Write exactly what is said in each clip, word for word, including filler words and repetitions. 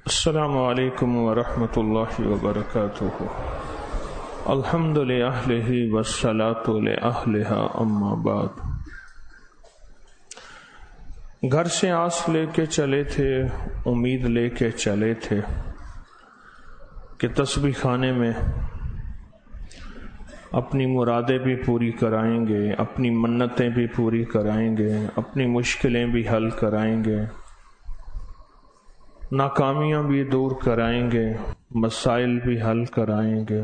السلام علیکم ورحمۃ اللہ وبرکاتہ۔ الحمد للہ والصلاۃ لأہلہا اما بعد۔ گھر سے آس لے کے چلے تھے، امید لے کے چلے تھے کہ تسبیح خانے میں اپنی مرادیں بھی پوری کرائیں گے، اپنی منتیں بھی پوری کرائیں گے، اپنی مشکلیں بھی حل کرائیں گے، ناکامیاں بھی دور کرائیں گے، مسائل بھی حل کرائیں گے،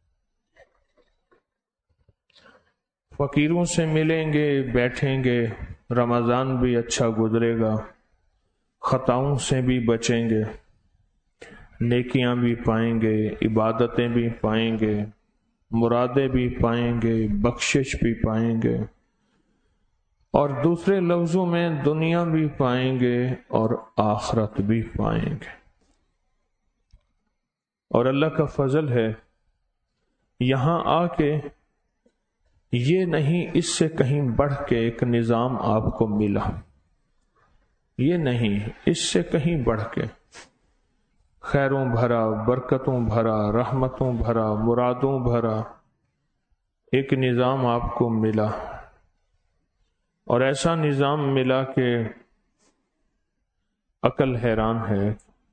فقیروں سے ملیں گے، بیٹھیں گے، رمضان بھی اچھا گزرے گا، خطاؤں سے بھی بچیں گے، نیکیاں بھی پائیں گے، عبادتیں بھی پائیں گے، مرادیں بھی پائیں گے، بخشش بھی پائیں گے، اور دوسرے لفظوں میں دنیا بھی پائیں گے اور آخرت بھی پائیں گے۔ اور اللہ کا فضل ہے، یہاں آ کے یہ نہیں، اس سے کہیں بڑھ کے ایک نظام آپ کو ملا، یہ نہیں، اس سے کہیں بڑھ کے خیروں بھرا، برکتوں بھرا، رحمتوں بھرا، مرادوں بھرا ایک نظام آپ کو ملا، اور ایسا نظام ملا کہ عقل حیران ہے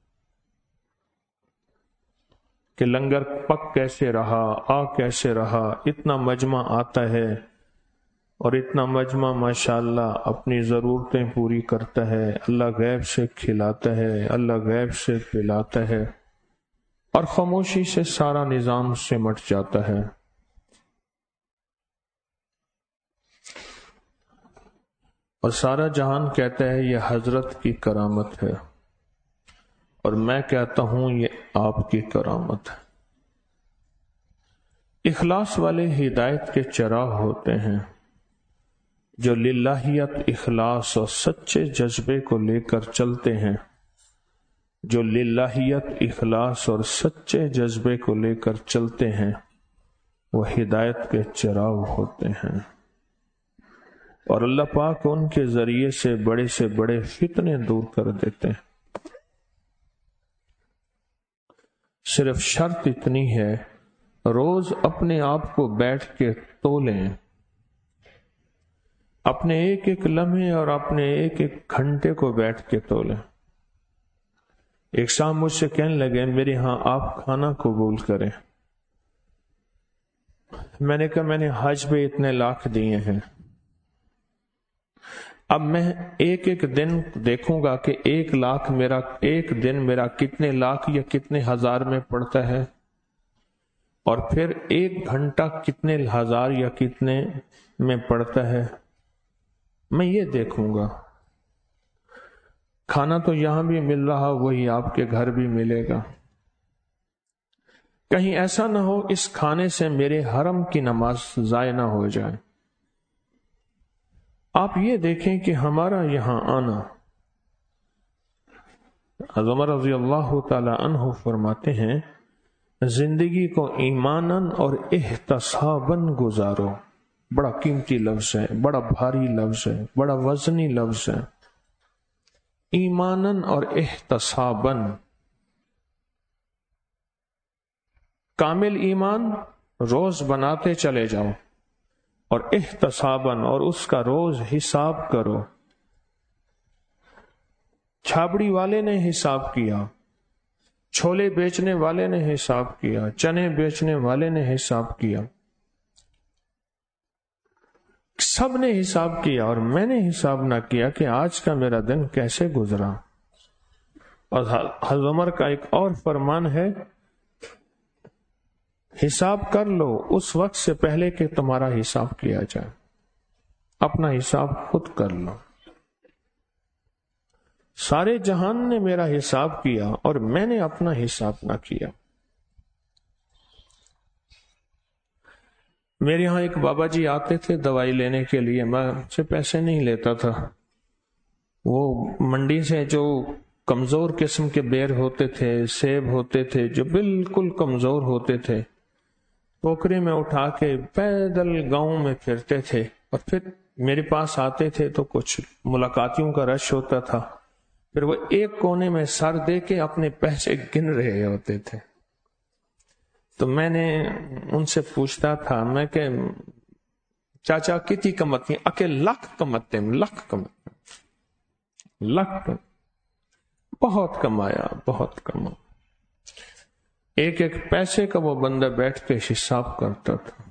کہ لنگر پک کیسے رہا، آ کیسے رہا، اتنا مجمع آتا ہے اور اتنا مجمع ماشاءاللہ اپنی ضرورتیں پوری کرتا ہے، اللہ غیب سے کھلاتا ہے، اللہ غیب سے پلاتا ہے، اور خاموشی سے سارا نظام سمٹ جاتا ہے۔ اور سارا جہان کہتا ہے یہ حضرت کی کرامت ہے، اور میں کہتا ہوں یہ آپ کی کرامت ہے۔ اخلاص والے ہدایت کے چراغ ہوتے ہیں، جو للہیت، اخلاص اور سچے جذبے کو لے کر چلتے ہیں، جو للہیت، اخلاص اور سچے جذبے کو لے کر چلتے ہیں، وہ ہدایت کے چراغ ہوتے ہیں، اور اللہ پاک ان کے ذریعے سے بڑے سے بڑے فتنے دور کر دیتے ہیں۔ صرف شرط اتنی ہے، روز اپنے آپ کو بیٹھ کے تولیں، اپنے ایک ایک لمحے اور اپنے ایک ایک گھنٹے کو بیٹھ کے تولیں۔ ایک شام مجھ سے کہنے لگے میرے ہاں آپ کھانا قبول کریں۔ میں نے کہا میں نے حج پہ اتنے لاکھ دیے ہیں، اب میں ایک ایک دن دیکھوں گا کہ ایک لاکھ میرا ایک دن میرا کتنے لاکھ یا کتنے ہزار میں پڑتا ہے، اور پھر ایک گھنٹہ کتنے ہزار یا کتنے میں پڑتا ہے، میں یہ دیکھوں گا۔ کھانا تو یہاں بھی مل رہا، وہی آپ کے گھر بھی ملے گا۔ کہیں ایسا نہ ہو اس کھانے سے میرے حرم کی نماز ضائع نہ ہو جائے۔ آپ یہ دیکھیں کہ ہمارا یہاں آنا، عمر رضی اللہ تعالی عنہ فرماتے ہیں زندگی کو ایماناً اور احتساباً گزارو۔ بڑا قیمتی لفظ ہے، بڑا بھاری لفظ ہے، بڑا وزنی لفظ ہے، ایماناً اور احتساباً۔ کامل ایمان روز بناتے چلے جاؤ، اور احتساباً، اور اس کا روز حساب کرو۔ چھابڑی والے نے حساب کیا، چھولے بیچنے والے نے حساب کیا، چنے بیچنے والے نے حساب کیا، سب نے حساب کیا، اور میں نے حساب نہ کیا کہ آج کا میرا دن کیسے گزرا۔ اور حضرت عمر کا ایک اور فرمان ہے، حساب کر لو اس وقت سے پہلے کہ تمہارا حساب کیا جائے، اپنا حساب خود کر لو۔ سارے جہان نے میرا حساب کیا اور میں نے اپنا حساب نہ کیا۔ میرے یہاں ایک بابا جی آتے تھے دوائی لینے کے لیے، میں ان سے پیسے نہیں لیتا تھا۔ وہ منڈی سے جو کمزور قسم کے بیر ہوتے تھے، سیب ہوتے تھے جو بالکل کمزور ہوتے تھے، ٹوکرے میں اٹھا کے پیدل گاؤں میں پھرتے تھے، اور پھر میرے پاس آتے تھے تو کچھ ملاقاتیوں کا رش ہوتا تھا، پھر وہ ایک کونے میں سر دے کے اپنے پیسے گن رہے ہوتے تھے. تو میں نے ان سے پوچھتا تھا، میں کہ چاچا کتنی کمت نہیں؟ اکے لکھ کمتے لکھ کمتے لکھ بہت کمایا بہت کما. ایک ایک پیسے کا وہ بندہ بیٹھ کے حساب کرتا تھا.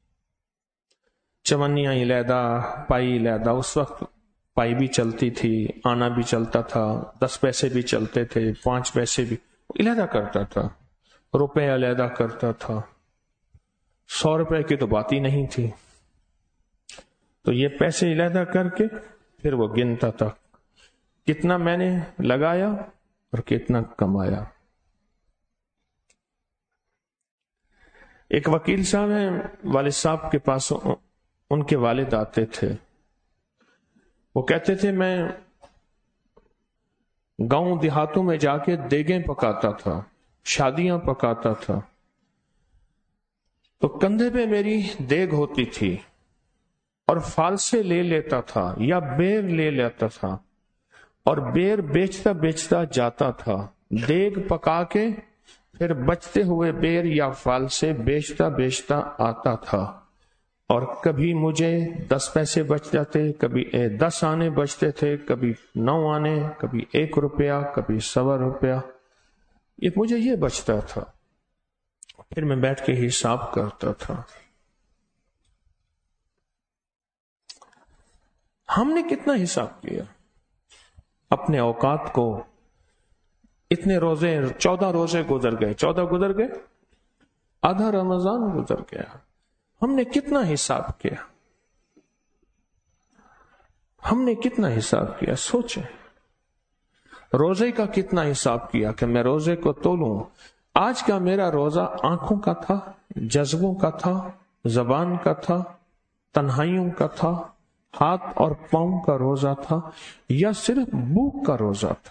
چونیاں علیحدہ، پائی علیحدہ. اس وقت پائی بھی چلتی تھی، آنا بھی چلتا تھا، دس پیسے بھی چلتے تھے، پانچ پیسے بھی علیحدہ کرتا تھا، روپے علیحدہ کرتا تھا. سو روپے کی تو بات ہی نہیں تھی. تو یہ پیسے علیحدہ کر کے پھر وہ گنتا تھا کتنا میں نے لگایا اور کتنا کمایا. ایک وکیل صاحب ہیں، والد صاحب کے پاس ان کے والد آتے تھے. وہ کہتے تھے میں گاؤں دیہاتوں میں جا کے دیگیں پکاتا تھا، شادیاں پکاتا تھا. تو کندھے پہ میری دیگ ہوتی تھی اور فالسے لے لیتا تھا یا بیر لے لیتا تھا اور بیر بیچتا بیچتا جاتا تھا. دیگ پکا کے پھر بچتے ہوئے بیر یا فالسے بیچتا بیچتا آتا تھا. اور کبھی مجھے دس پیسے بچ جاتے، کبھی دس آنے بچتے تھے، کبھی نو آنے، کبھی ایک روپیہ، کبھی سوا روپیہ. یہ مجھے یہ بچتا تھا. پھر میں بیٹھ کے حساب کرتا تھا ہم نے کتنا حساب کیا اپنے اوقات کو. اتنے روزے، چودہ روزے گزر گئے، چودہ گزر گئے، آدھا رمضان گزر گیا. ہم نے کتنا حساب کیا، ہم نے کتنا حساب کیا. سوچیں روزے کا کتنا حساب کیا کہ میں روزے کو تولوں. آج کا میرا روزہ آنکھوں کا تھا، جذبوں کا تھا، زبان کا تھا، تنہائیوں کا تھا، ہاتھ اور پاؤں کا روزہ تھا، یا صرف بھوک کا روزہ تھا.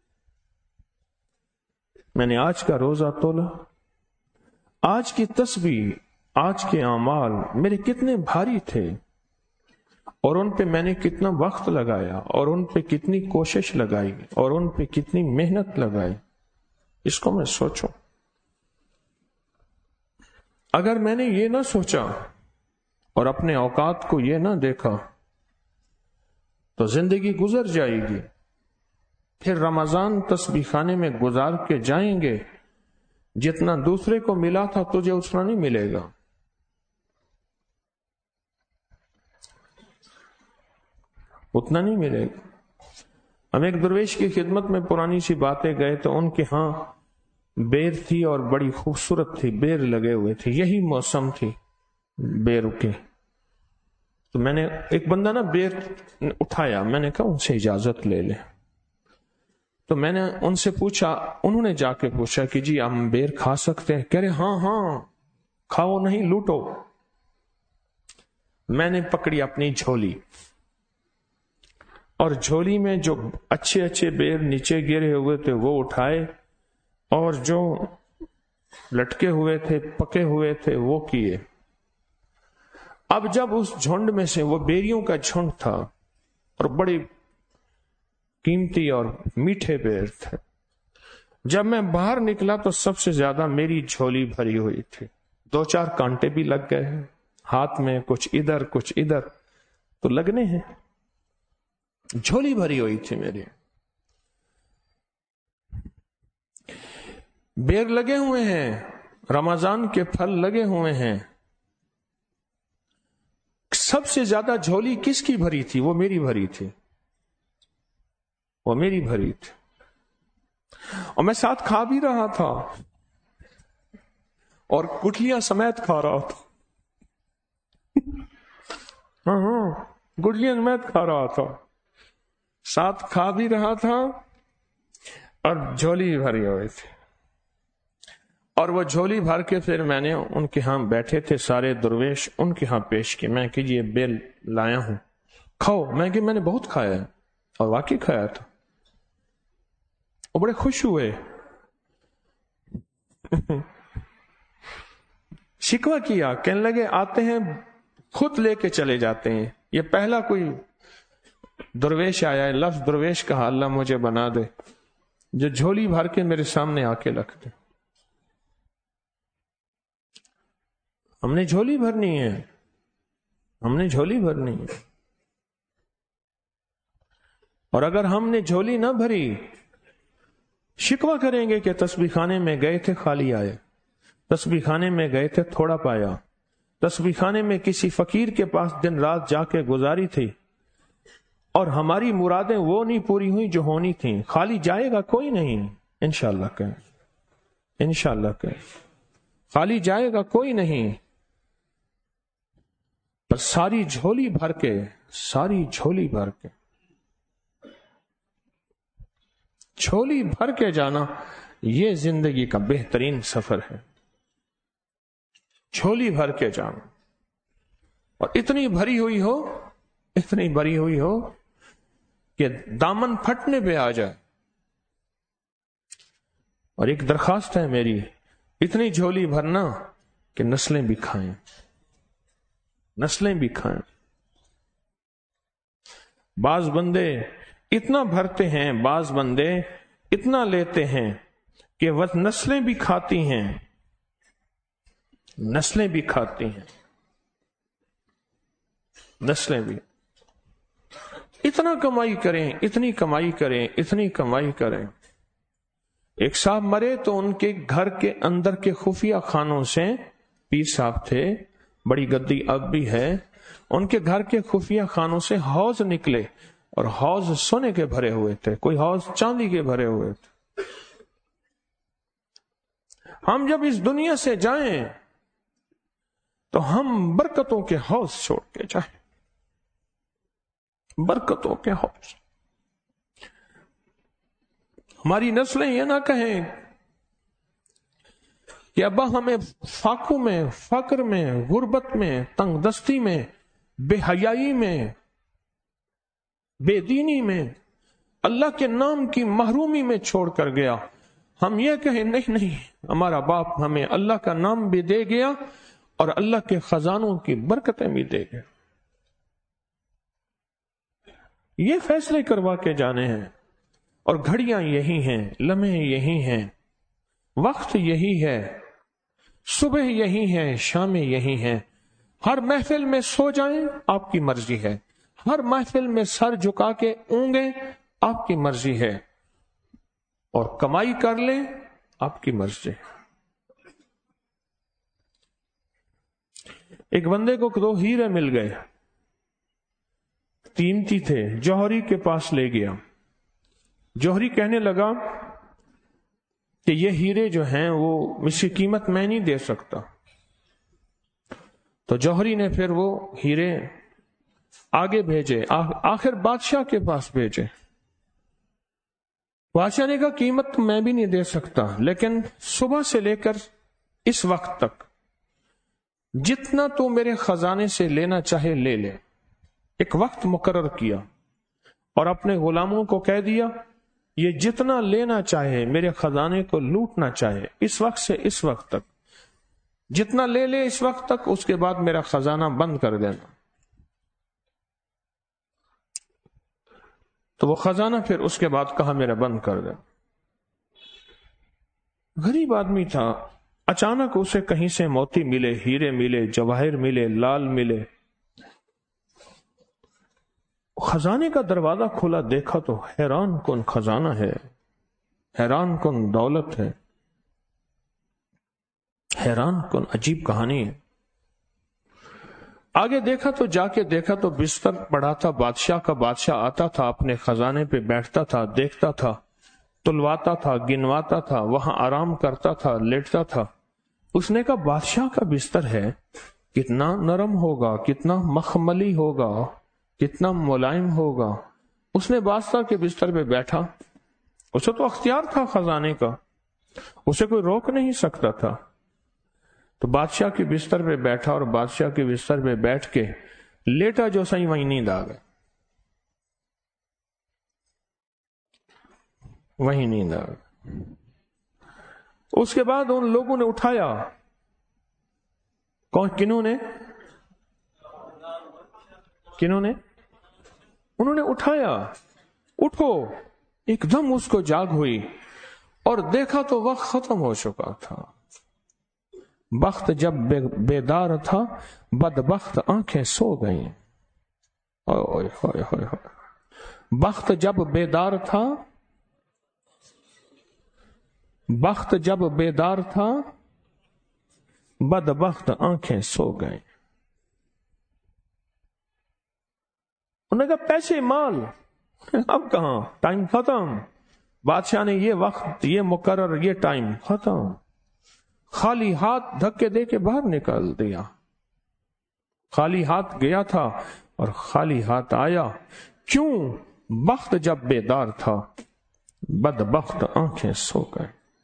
میں نے آج کا روزہ تولا. آج کی تسبیح، آج کے اعمال میرے کتنے بھاری تھے اور ان پہ میں نے کتنا وقت لگایا اور ان پہ کتنی کوشش لگائی اور ان پہ کتنی محنت لگائی. اس کو میں سوچوں. اگر میں نے یہ نہ سوچا اور اپنے اوقات کو یہ نہ دیکھا تو زندگی گزر جائے گی. پھر رمضان تسبیح خانے میں گزار کے جائیں گے، جتنا دوسرے کو ملا تھا تجھے اتنا نہیں ملے گا. اتنا نہیں ملے گا. ہم ایک درویش کی خدمت میں پرانی سی باتیں گئے تو ان کے ہاں بیر تھی اور بڑی خوبصورت تھی، بیر لگے ہوئے تھے، یہی موسم تھی بیر کے. تو میں نے ایک بندہ نا بیر اٹھایا، میں نے کہا ان سے اجازت لے لیں. تو میں نے ان سے پوچھا، انہوں نے جا کے پوچھا کہ جی ہم بیر کھا سکتے ہیں؟ کہہ رہے ہاں ہاں کھاؤ، نہیں لوٹو. میں نے پکڑی اپنی جھولی اور جھولی میں جو اچھے اچھے بیر نیچے گرے ہوئے تھے وہ اٹھائے اور جو لٹکے ہوئے تھے، پکے ہوئے تھے، وہ کیے. اب جب اس جھنڈ میں سے، وہ بیریوں کا جھنڈ تھا اور بڑی قیمتی اور میٹھے بیر تھے، جب میں باہر نکلا تو سب سے زیادہ میری جھولی بھری ہوئی تھی. دو چار کانٹے بھی لگ گئے ہیں ہاتھ میں، کچھ ادھر کچھ ادھر تو لگنے ہیں. جھولی بھری ہوئی تھی میری. بیر لگے ہوئے ہیں، رمضان کے پھل لگے ہوئے ہیں. سب سے زیادہ جھولی کس کی بھری تھی؟ وہ میری بھری تھی، وہ میری بھری تھی. اور میں ساتھ کھا بھی رہا تھا اور گٹلیاں سمیت کھا رہا تھا. ہاں ہاں گٹلیاں سمیت کھا رہا تھا، ساتھ کھا بھی رہا تھا اور جھولی بھری ہوئی تھی. اور وہ جھولی بھر کے پھر میں نے ان کے ہاں بیٹھے تھے سارے درویش، ان کے ہاں پیش کی. میں کہ یہ بیل لایا ہوں، کھاؤ. میں کہ میں نے بہت کھایا ہے، اور واقعی کھایا تھا. وہ بڑے خوش ہوئے. شکوہ کیا، کہنے لگے آتے ہیں خود لے کے چلے جاتے ہیں. یہ پہلا کوئی درویش آیا ہے، لفظ درویش کہا، اللہ مجھے بنا دے جو جھولی بھر کے میرے سامنے آ کے رکھ دے. ہم نے جھولی بھرنی ہے، ہم نے جھولی بھرنی ہے. اور اگر ہم نے جھولی نہ بھری، شکوہ کریں گے کہ تسبیح خانے میں گئے تھے خالی آئے، تسبیح خانے میں گئے تھے تھوڑا پایا، تسبیح خانے میں کسی فقیر کے پاس دن رات جا کے گزاری تھی اور ہماری مرادیں وہ نہیں پوری ہوئی جو ہونی تھیں. خالی جائے گا کوئی نہیں، انشاءاللہ کہ انشاءاللہ کہ خالی جائے گا کوئی نہیں. بس ساری جھولی بھر کے، ساری جھولی بھر کے، جھولی بھر کے جانا، یہ زندگی کا بہترین سفر ہے. جھولی بھر کے جانا، اور اتنی بھری ہوئی ہو، اتنی بھری ہوئی ہو کہ دامن پھٹنے پہ آ جائے. اور ایک درخواست ہے میری، اتنی جھولی بھرنا کہ نسلیں بھی کھائیں، نسلیں بھی کھائیں. بعض بندے اتنا بھرتے ہیں، بعض بندے اتنا لیتے ہیں کہ وہ نسلیں بھی کھاتی ہیں، نسلیں بھی کھاتی ہیں، نسلیں بھی. اتنا کمائی کریں، اتنی کمائی کریں، اتنی کمائی کریں. ایک صاحب مرے تو ان کے گھر کے اندر کے خفیہ خانوں سے، پیر صاحب تھے، بڑی گدی اب بھی ہے، ان کے گھر کے خفیہ خانوں سے حوض نکلے، اور حوض سونے کے بھرے ہوئے تھے، کوئی حوض چاندی کے بھرے ہوئے تھے. ہم جب اس دنیا سے جائیں تو ہم برکتوں کے حوض چھوڑ کے جائیں، برکتوں کے حوض. ہماری نسلیں یہ نہ کہیں کہ ابا ہمیں فاقوں میں، فقر میں، غربت میں، تنگ دستی میں، بے حیائی میں، بے دینی میں، اللہ کے نام کی محرومی میں چھوڑ کر گیا. ہم یہ کہیں نہیں نہیں، ہمارا باپ ہمیں اللہ کا نام بھی دے گیا اور اللہ کے خزانوں کی برکتیں بھی دے گیا. یہ فیصلے کروا کے جانے ہیں. اور گھڑیاں یہی ہیں، لمحے یہی ہیں، وقت یہی ہے، صبح یہی ہے، شام یہی ہے. ہر محفل میں سو جائیں آپ کی مرضی ہے، ہر محفل میں سر جھکا کے اونگیں آپ کی مرضی ہے، اور کمائی کر لیں آپ کی مرضی. ایک بندے کو دو ہیرے مل گئے، قیمتی تھے، جوہری کے پاس لے گیا. جوہری کہنے لگا کہ یہ ہیرے جو ہیں وہ اس کی قیمت میں نہیں دے سکتا. تو جوہری نے پھر وہ ہیرے آگے بھیجے، آخر بادشاہ کے پاس بھیجے. بادشاہ نے کہا قیمت میں بھی نہیں دے سکتا، لیکن صبح سے لے کر اس وقت تک جتنا تو میرے خزانے سے لینا چاہے لے لے. ایک وقت مقرر کیا اور اپنے غلاموں کو کہہ دیا یہ جتنا لینا چاہے، میرے خزانے کو لوٹنا چاہے، اس وقت سے اس وقت تک جتنا لے لے، اس وقت تک، اس کے بعد میرا خزانہ بند کر دینا. تو وہ خزانہ پھر اس کے بعد کہا میرا بند کر دے. غریب آدمی تھا، اچانک اسے کہیں سے موتی ملے، ہیرے ملے، جواہر ملے، لال ملے. خزانے کا دروازہ کھلا، دیکھا تو حیران کن خزانہ ہے، حیران کن دولت ہے، حیران کن عجیب کہانی ہے. آگے دیکھا تو جا کے دیکھا تو بستر پڑا تھا بادشاہ کا. بادشاہ آتا تھا، اپنے خزانے پہ بیٹھتا تھا، دیکھتا تھا، تلواتا تھا، گنواتا تھا، وہاں آرام کرتا تھا، لیٹتا تھا. اس نے کہا بادشاہ کا بستر ہے، کتنا نرم ہوگا، کتنا مخملی ہوگا، کتنا ملائم ہوگا. اس نے بادشاہ کے بستر پہ بیٹھا. اسے تو اختیار تھا خزانے کا، اسے کوئی روک نہیں سکتا تھا. تو بادشاہ کے بستر پہ بیٹھا اور بادشاہ کے بستر پہ بیٹھ کے لیٹا جو صحیح وہیں نیند آ گئی، وہیں نیند آ گئی. اس کے بعد ان لوگوں نے اٹھایا. کون؟ کنہوں نے؟ کنہوں نے؟ انہوں نے اٹھایا، اٹھو، ایک دم اس کو جاگ ہوئی اور دیکھا تو وقت ختم ہو چکا تھا۔ بخت جب بیدار تھا بدبخت آنکھیں سو گئیں۔ اوئے ہوئے ہوئے ہوئے، بخت جب بیدار تھا بخت جب بیدار تھا بدبخت آنکھیں سو گئیں۔ انہوں نے کہا پیسے مال اب کہاں، ٹائم ختم، بادشاہ نے یہ وقت، یہ مقرر، یہ ٹائم ختم۔ خالی ہاتھ دھکے دے کے باہر نکال دیا، خالی ہاتھ گیا تھا اور خالی ہاتھ آیا۔ کیوں؟ بخت جب بیدار تھا بدبخت آنکھیں سو گئے۔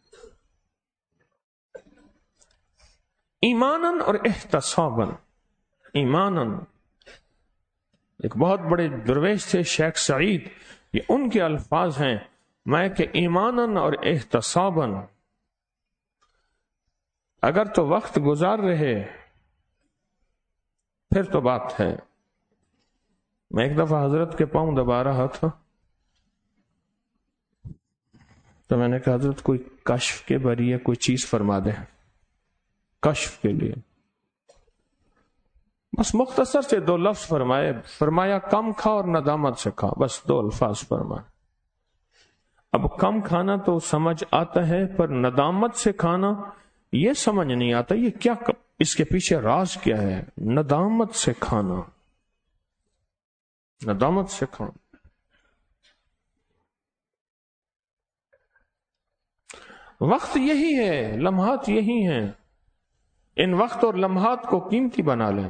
ایماناً اور احتساباً، ایماناً، ایک بہت بڑے درویش تھے شیخ سعید، یہ ان کے الفاظ ہیں، میں کہ ایماناً اور احتساباً، اگر تو وقت گزار رہے پھر تو بات ہے۔ میں ایک دفعہ حضرت کے پاؤں دبا رہا تھا تو میں نے کہا حضرت کوئی کشف کے ذریعے کوئی چیز فرما دے، کشف کے لیے۔ بس مختصر سے دو لفظ فرمائے، فرمایا کم کھا اور ندامت سے کھا، بس دو الفاظ فرمائے۔ اب کم کھانا تو سمجھ آتا ہے، پر ندامت سے کھانا یہ سمجھ نہیں آتا، یہ کیا، اس کے پیچھے راز کیا ہے؟ ندامت سے کھانا، ندامت سے کھانا۔ وقت یہی ہے، لمحات یہی ہیں، ان وقت اور لمحات کو قیمتی بنا لیں۔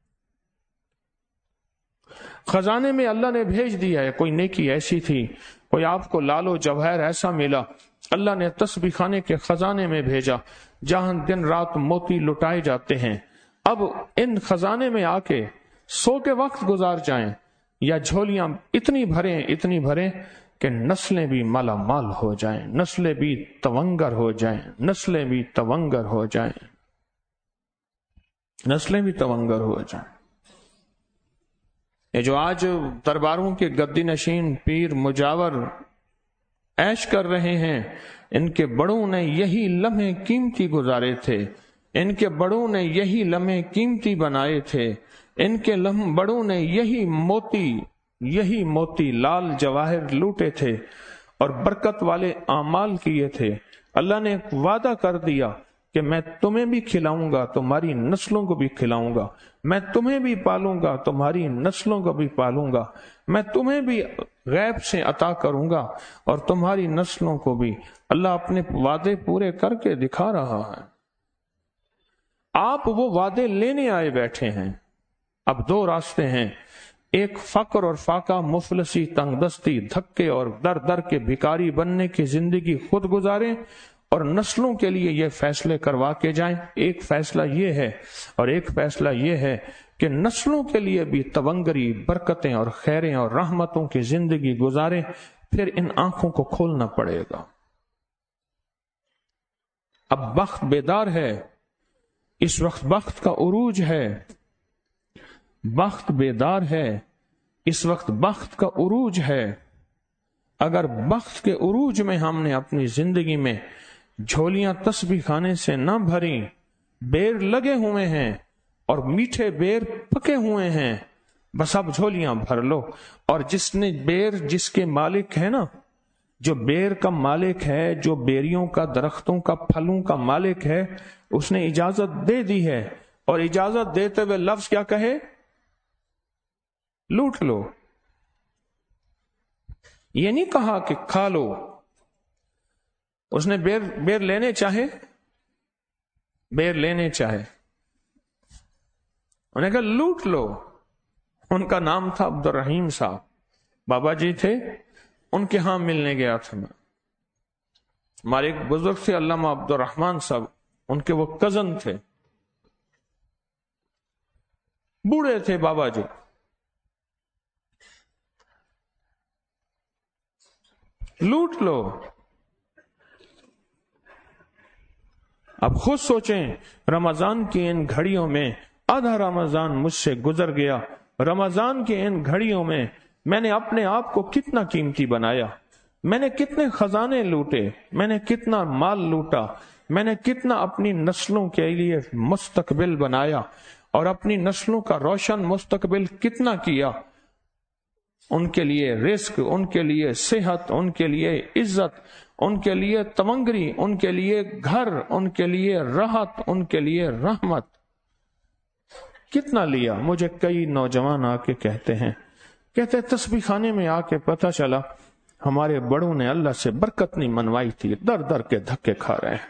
خزانے میں اللہ نے بھیج دیا ہے، کوئی نیکی ایسی تھی، کوئی آپ کو لال و جواہر ایسا ملا، اللہ نے تسبیح خانے کے خزانے میں بھیجا جہاں دن رات موتی لٹائے جاتے ہیں۔ اب ان خزانے میں آ کے سو کے وقت گزار جائیں یا جھولیاں اتنی بھریں اتنی بھریں کہ نسلیں بھی مالا مال ہو جائیں، نسلیں بھی تونگر ہو جائیں، نسلیں بھی تونگر ہو جائیں، نسلیں بھی تونگر ہو جائیں۔ یہ جو آج درباروں کے گدی نشین پیر مجاور عیش کر رہے ہیں، ان کے بڑوں نے یہی لمحے قیمتی گزارے تھے، ان کے بڑوں نے یہی لمحے قیمتی بنائے تھے، ان کے لمحے بڑوں نے یہی موتی یہی موتی لال جواہر لوٹے تھے اور برکت والے اعمال کیے تھے۔ اللہ نے ایک وعدہ کر دیا کہ میں تمہیں بھی کھلاؤں گا، تمہاری نسلوں کو بھی کھلاؤں گا، میں تمہیں بھی پالوں گا، تمہاری نسلوں کو بھی پالوں گا، میں تمہیں بھی غیب سے عطا کروں گا اور تمہاری نسلوں کو بھی۔ اللہ اپنے وعدے پورے کر کے دکھا رہا ہے۔ آپ وہ وعدے لینے آئے بیٹھے ہیں۔ اب دو راستے ہیں، ایک فقر اور فاقہ، مفلسی، تنگ دستی، دھکے اور در در کے بھکاری بننے کی زندگی خود گزاریں اور نسلوں کے لیے یہ فیصلے کروا کے جائیں۔ ایک فیصلہ یہ ہے اور ایک فیصلہ یہ ہے کہ نسلوں کے لیے بھی تونگری، برکتیں اور خیریں اور رحمتوں کی زندگی گزاریں، پھر ان آنکھوں کو کھولنا پڑے گا۔ اب بخت بیدار ہے، اس وقت بخت کا عروج ہے، بخت بیدار ہے، اس وقت بخت کا عروج ہے۔ اگر بخت کے عروج میں ہم نے اپنی زندگی میں جھولیاں تسبیح خانے سے نہ بھری، بیر لگے ہوئے ہیں اور میٹھے بیر پکے ہوئے ہیں، بس اب جھولیاں بھر لو۔ اور جس نے بیر، جس کے مالک ہے نا، جو بیر کا مالک ہے، جو بیریوں کا، درختوں کا، پھلوں کا مالک ہے، اس نے اجازت دے دی ہے، اور اجازت دیتے ہوئے لفظ کیا کہے؟ لوٹ لو۔ یہ نہیں کہا کہ کھا لو۔ اس نے بیر بیر لینے چاہے بیر لینے چاہے انہیں کہا لوٹ لو۔ ان کا نام تھا عبد الرحیم صاحب، بابا جی تھے، ان کے ہاں ملنے گیا تھا میں۔ ہمارے ایک بزرگ تھے علامہ عبد الرحمان صاحب، ان کے وہ کزن تھے، بوڑھے تھے بابا جی۔ لوٹ لو۔ اب خود سوچیں، رمضان کی ان گھڑیوں میں آدھا رمضان مجھ سے گزر گیا، رمضان کی ان گھڑیوں میں میں نے اپنے آپ کو کتنا قیمتی بنایا، میں نے کتنے خزانے لوٹے، میں نے کتنا مال لوٹا، میں نے کتنا اپنی نسلوں کے لیے مستقبل بنایا اور اپنی نسلوں کا روشن مستقبل کتنا کیا، ان کے لیے رزق، ان کے لیے صحت، ان کے لیے عزت، ان کے لیے تمنگری، ان کے لیے گھر، ان کے لیے راحت، ان کے لیے رحمت، کتنا لیا۔ مجھے کئی نوجوان آ کے کہتے ہیں، کہتے تسبیح خانے میں آ کے پتہ چلا ہمارے بڑوں نے اللہ سے برکت نہیں منوائی تھی، در در کے دھکے کھا رہے ہیں۔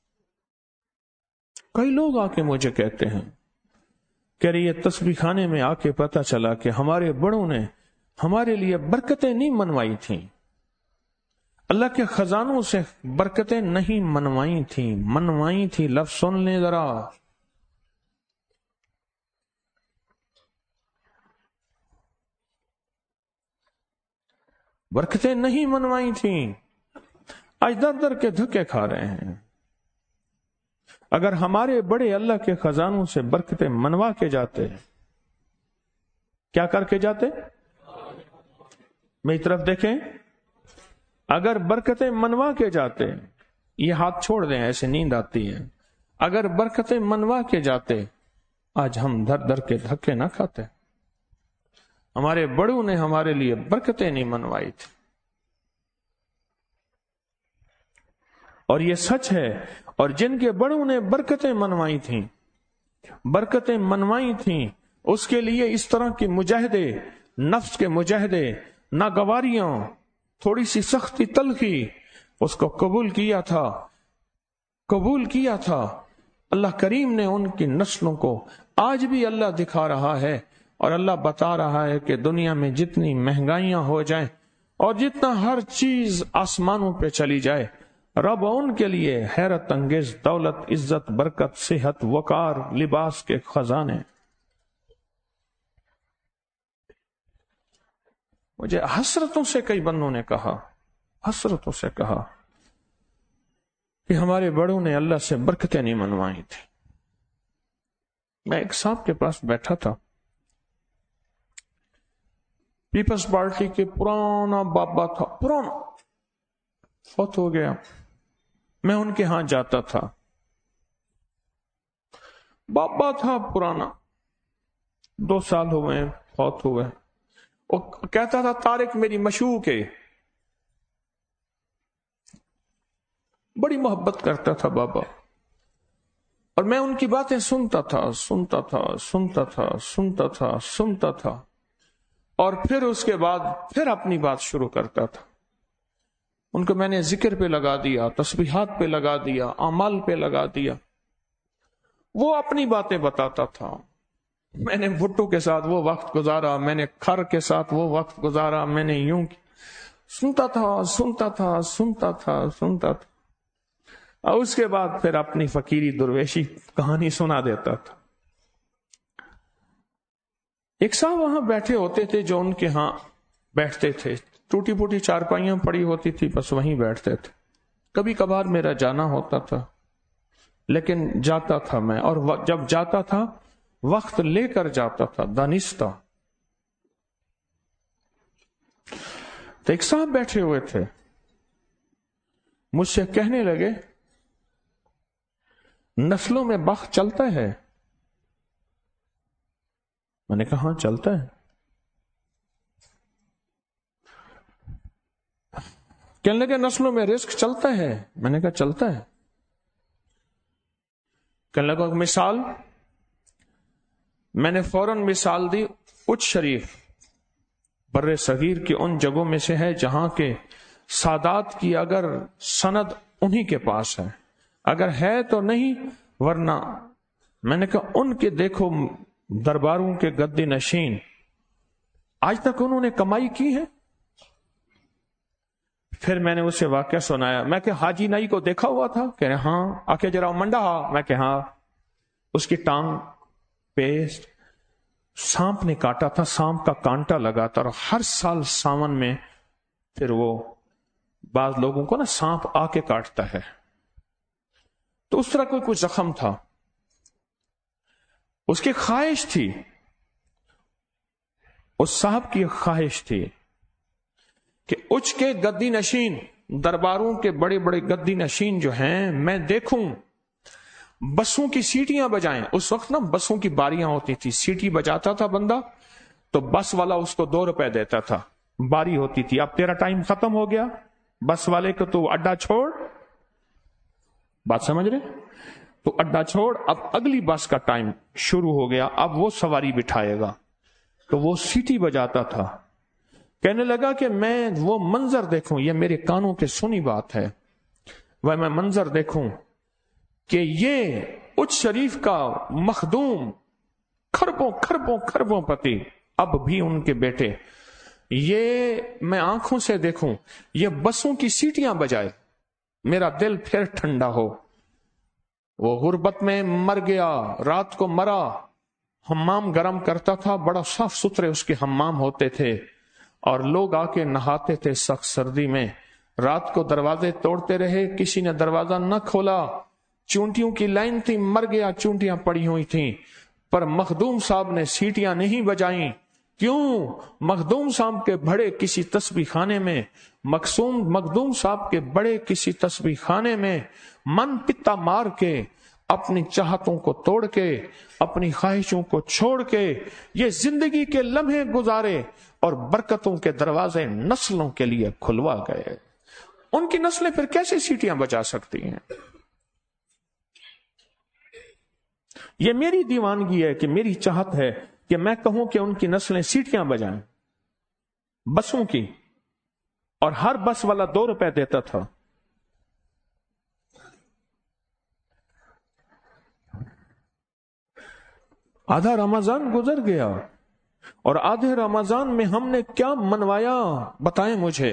کئی لوگ آ کے مجھے کہتے ہیں کہ یہ تسبیح خانے میں آ کے پتہ چلا کہ ہمارے بڑوں نے ہمارے لیے برکتیں نہیں منوائی تھیں، اللہ کے خزانوں سے برکتیں نہیں منوائی تھیں، منوائی تھی، لفظ سن لیں ذرا، برکتیں نہیں منوائی تھیں، آج در در کے دھکے کھا رہے ہیں۔ اگر ہمارے بڑے اللہ کے خزانوں سے برکتیں منوا کے جاتے، کیا کر کے جاتے؟ میری طرف دیکھیں، اگر برکتیں منوا کے جاتے، یہ ہاتھ چھوڑ دیں، ایسے نیند آتی ہے، اگر برکتیں منوا کے جاتے آج ہم در در کے دھکے نہ کھاتے۔ ہمارے بڑوں نے ہمارے لیے برکتیں نہیں منوائی تھی، اور یہ سچ ہے۔ اور جن کے بڑوں نے برکتیں منوائی تھیں برکتیں منوائی تھیں اس کے لیے اس طرح کے مجاہدے، نفس کے مجاہدے، ناگواریاں، تھوڑی سی سختی، تلخی، اس کو قبول کیا تھا قبول کیا تھا اللہ کریم نے ان کی نسلوں کو آج بھی اللہ دکھا رہا ہے، اور اللہ بتا رہا ہے کہ دنیا میں جتنی مہنگائیاں ہو جائیں اور جتنا ہر چیز آسمانوں پہ چلی جائے، رب ان کے لیے حیرت انگیز دولت، عزت، برکت، صحت، وقار، لباس کے خزانے۔ مجھے حسرتوں سے کئی بندوں نے کہا حسرتوں سے کہا کہ ہمارے بڑوں نے اللہ سے برکتیں نہیں منوائی تھی۔ میں ایک صاحب کے پاس بیٹھا تھا، پیپلز پارٹی کے پرانا بابا تھا، پرانا، فوت ہو گیا۔ میں ان کے ہاں جاتا تھا، بابا تھا پرانا، دو سال ہوئے فوت ہوئے۔ وہ کہتا تھا طارق میری مشوق ہے، بڑی محبت کرتا تھا بابا، اور میں ان کی باتیں سنتا تھا سنتا تھا سنتا تھا سنتا تھا سنتا تھا اور پھر اس کے بعد پھر اپنی بات شروع کرتا تھا۔ ان کو میں نے ذکر پہ لگا دیا، تسبیحات پہ لگا دیا، اعمال پہ لگا دیا، وہ اپنی باتیں بتاتا تھا۔ میں نے بھٹو کے ساتھ وہ وقت گزارا، میں نے کھر کے ساتھ وہ وقت گزارا، میں نے یوں سنتا تھا سنتا تھا سنتا تھا سنتا تھا اور اس کے بعد پھر اپنی فقیری درویشی کہانی سنا دیتا تھا۔ ایک صاحب وہاں بیٹھے ہوتے تھے جو ان کے ہاں بیٹھتے تھے، ٹوٹی پوٹی چارپائیاں پڑی ہوتی تھی، بس وہیں بیٹھتے تھے۔ کبھی کبھار میرا جانا ہوتا تھا، لیکن جاتا تھا میں، اور جب جاتا تھا وقت لے کر جاتا تھا، دانستہ۔ تو ایک صاحب بیٹھے ہوئے تھے، مجھ سے کہنے لگے نسلوں میں بخت چلتا ہے؟ میں نے کہا ہاں چلتا ہے۔ کہنے لگے نسلوں میں رزق چلتا ہے؟ میں نے کہا چلتا ہے۔ کہنے لگا مثال؟ میں نے فوراً مثال دی، اچ شریف بر صغیر کی ان جگہوں میں سے ہے جہاں کے سادات کی اگر سند انہی کے پاس ہے، اگر ہے تو نہیں ورنہ۔ میں نے کہا ان کے دیکھو درباروں کے گدی نشین، آج تک انہوں نے کمائی کی ہے؟ پھر میں نے اسے واقعہ سنایا، میں کہ حاجی نائی کو دیکھا ہوا تھا؟ کہہ رہے ہاں۔ آکے ذرا منڈا ہا، میں کہ ہاں۔ اس کی ٹانگ پہ سانپ نے کاٹا تھا، سانپ کا کانٹا لگا تھا، اور ہر سال ساون میں پھر وہ بعض لوگوں کو نا سانپ آ کے کاٹتا ہے، تو اس طرح کوئی کچھ زخم تھا۔ اس کی خواہش تھی اس صاحب کی خواہش تھی کہ اچ کے گدی نشین، درباروں کے بڑے بڑے گدی نشین جو ہیں میں دیکھوں بسوں کی سیٹیاں بجائیں. اس وقت نا بسوں کی باریاں ہوتی تھی، سیٹی بجاتا تھا بندہ تو بس والا اس کو دو روپے دیتا تھا. باری ہوتی تھی، اب تیرا ٹائم ختم ہو گیا، بس والے کو تو اڈا چھوڑ، بات سمجھ رہے، تو اڈا چھوڑ، اب اگلی بس کا ٹائم شروع ہو گیا، اب وہ سواری بٹھائے گا. تو وہ سیٹی بجاتا تھا. کہنے لگا کہ میں وہ منظر دیکھوں، یہ میرے کانوں کے سنی بات ہے، وہ میں منظر دیکھوں کہ یہ اچ شریف کا مخدوم کھربوں کھربوں کھربوں پتی، اب بھی ان کے بیٹے، یہ میں آنکھوں سے دیکھوں، یہ بسوں کی سیٹیاں بجائے، میرا دل پھر ٹھنڈا ہو. وہ غربت میں مر گیا، رات کو مرا، حمام گرم کرتا تھا، بڑا صاف ستھرے اس کے حمام ہوتے تھے اور لوگ آ کے نہاتے تھے سخت سردی میں. رات کو دروازے توڑتے رہے، کسی نے دروازہ نہ کھولا، چونٹیوں کی لائن تھی، مر گیا، چونٹیاں پڑی ہوئی تھیں، پر مخدوم صاحب نے سیٹیاں نہیں بجائیں. کیوں؟ مخدوم صاحب کے بڑے کسی تسبیح خانے میں، مقصوم مخدوم صاحب کے بڑے کسی تسبیح خانے میں من پتا مار کے، اپنی چاہتوں کو توڑ کے، اپنی خواہشوں کو چھوڑ کے یہ زندگی کے لمحے گزارے اور برکتوں کے دروازے نسلوں کے لیے کھلوا گئے. ان کی نسلیں پھر کیسے سیٹیاں بجا سکتی ہیں؟ یہ میری دیوانگی ہے کہ میری چاہت ہے کہ میں کہوں کہ ان کی نسلیں سیٹیاں بجائیں بسوں کی، اور ہر بس والا دو روپے دیتا تھا. آدھا رمضان گزر گیا اور آدھے رمضان میں ہم نے کیا منوایا بتائیں مجھے.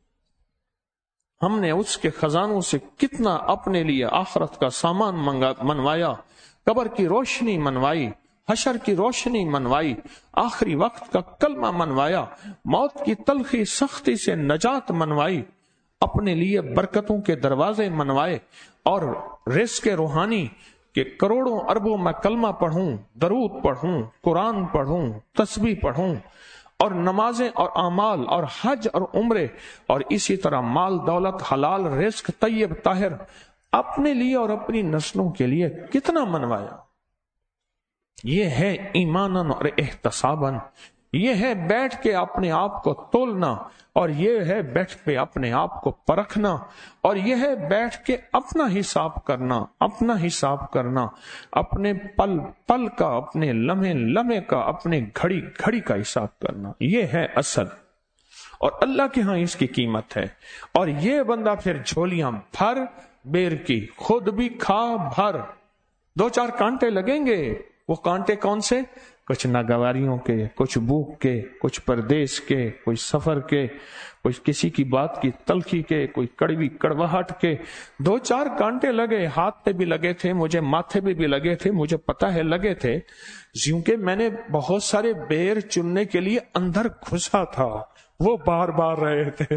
ہم نے اس کے خزانوں سے کتنا اپنے لیے آخرت کا سامان منوایا، قبر کی روشنی منوائی، حشر کی روشنی منوائی، آخری وقت کا کلمہ منوایا، موت کی تلخی سختی سے نجات منوائی، اپنے لیے برکتوں کے دروازے منوائے، اور رزق روحانی کہ کروڑوں اربوں میں کلمہ پڑھوں، درود پڑھوں، قرآن پڑھوں، تسبیح پڑھوں، اور نمازیں اور اعمال اور حج اور عمرے، اور اسی طرح مال دولت حلال رزق طیب طاہر اپنے لیے اور اپنی نسلوں کے لیے کتنا منوایا. یہ ہے ایماناً اور احتساباً، یہ ہے بیٹھ کے اپنے آپ کو تولنا، اور یہ ہے بیٹھ کے اپنے آپ کو پرکھنا، اور یہ ہے بیٹھ کے اپنا حساب کرنا، اپنا حساب کرنا، اپنے پل پل کا، اپنے لمحے لمحے کا، اپنے گھڑی گھڑی کا حساب کرنا. یہ ہے اصل، اور اللہ کے ہاں اس کی قیمت ہے. اور یہ بندہ پھر جھولیاں بھر بیر کی، خود بھی کھا بھر، دو چار کانٹے لگیں گے. وہ کانٹے کون سے؟ کچھ ناگواریوں کے، کچھ بھوک کے، کچھ پردیس کے، کوئی سفر کے، کوئی کسی کی بات کی تلخی کے، کوئی کڑوی کڑواہٹ کے. دو چار کانٹے لگے، ہاتھ پہ بھی لگے تھے، مجھے ماتھے پہ بھی لگے تھے، مجھے پتا ہے لگے تھے، کیونکہ میں نے بہت سارے بیر چننے کے لیے اندر گھسا تھا. وہ باہر باہر رہے تھے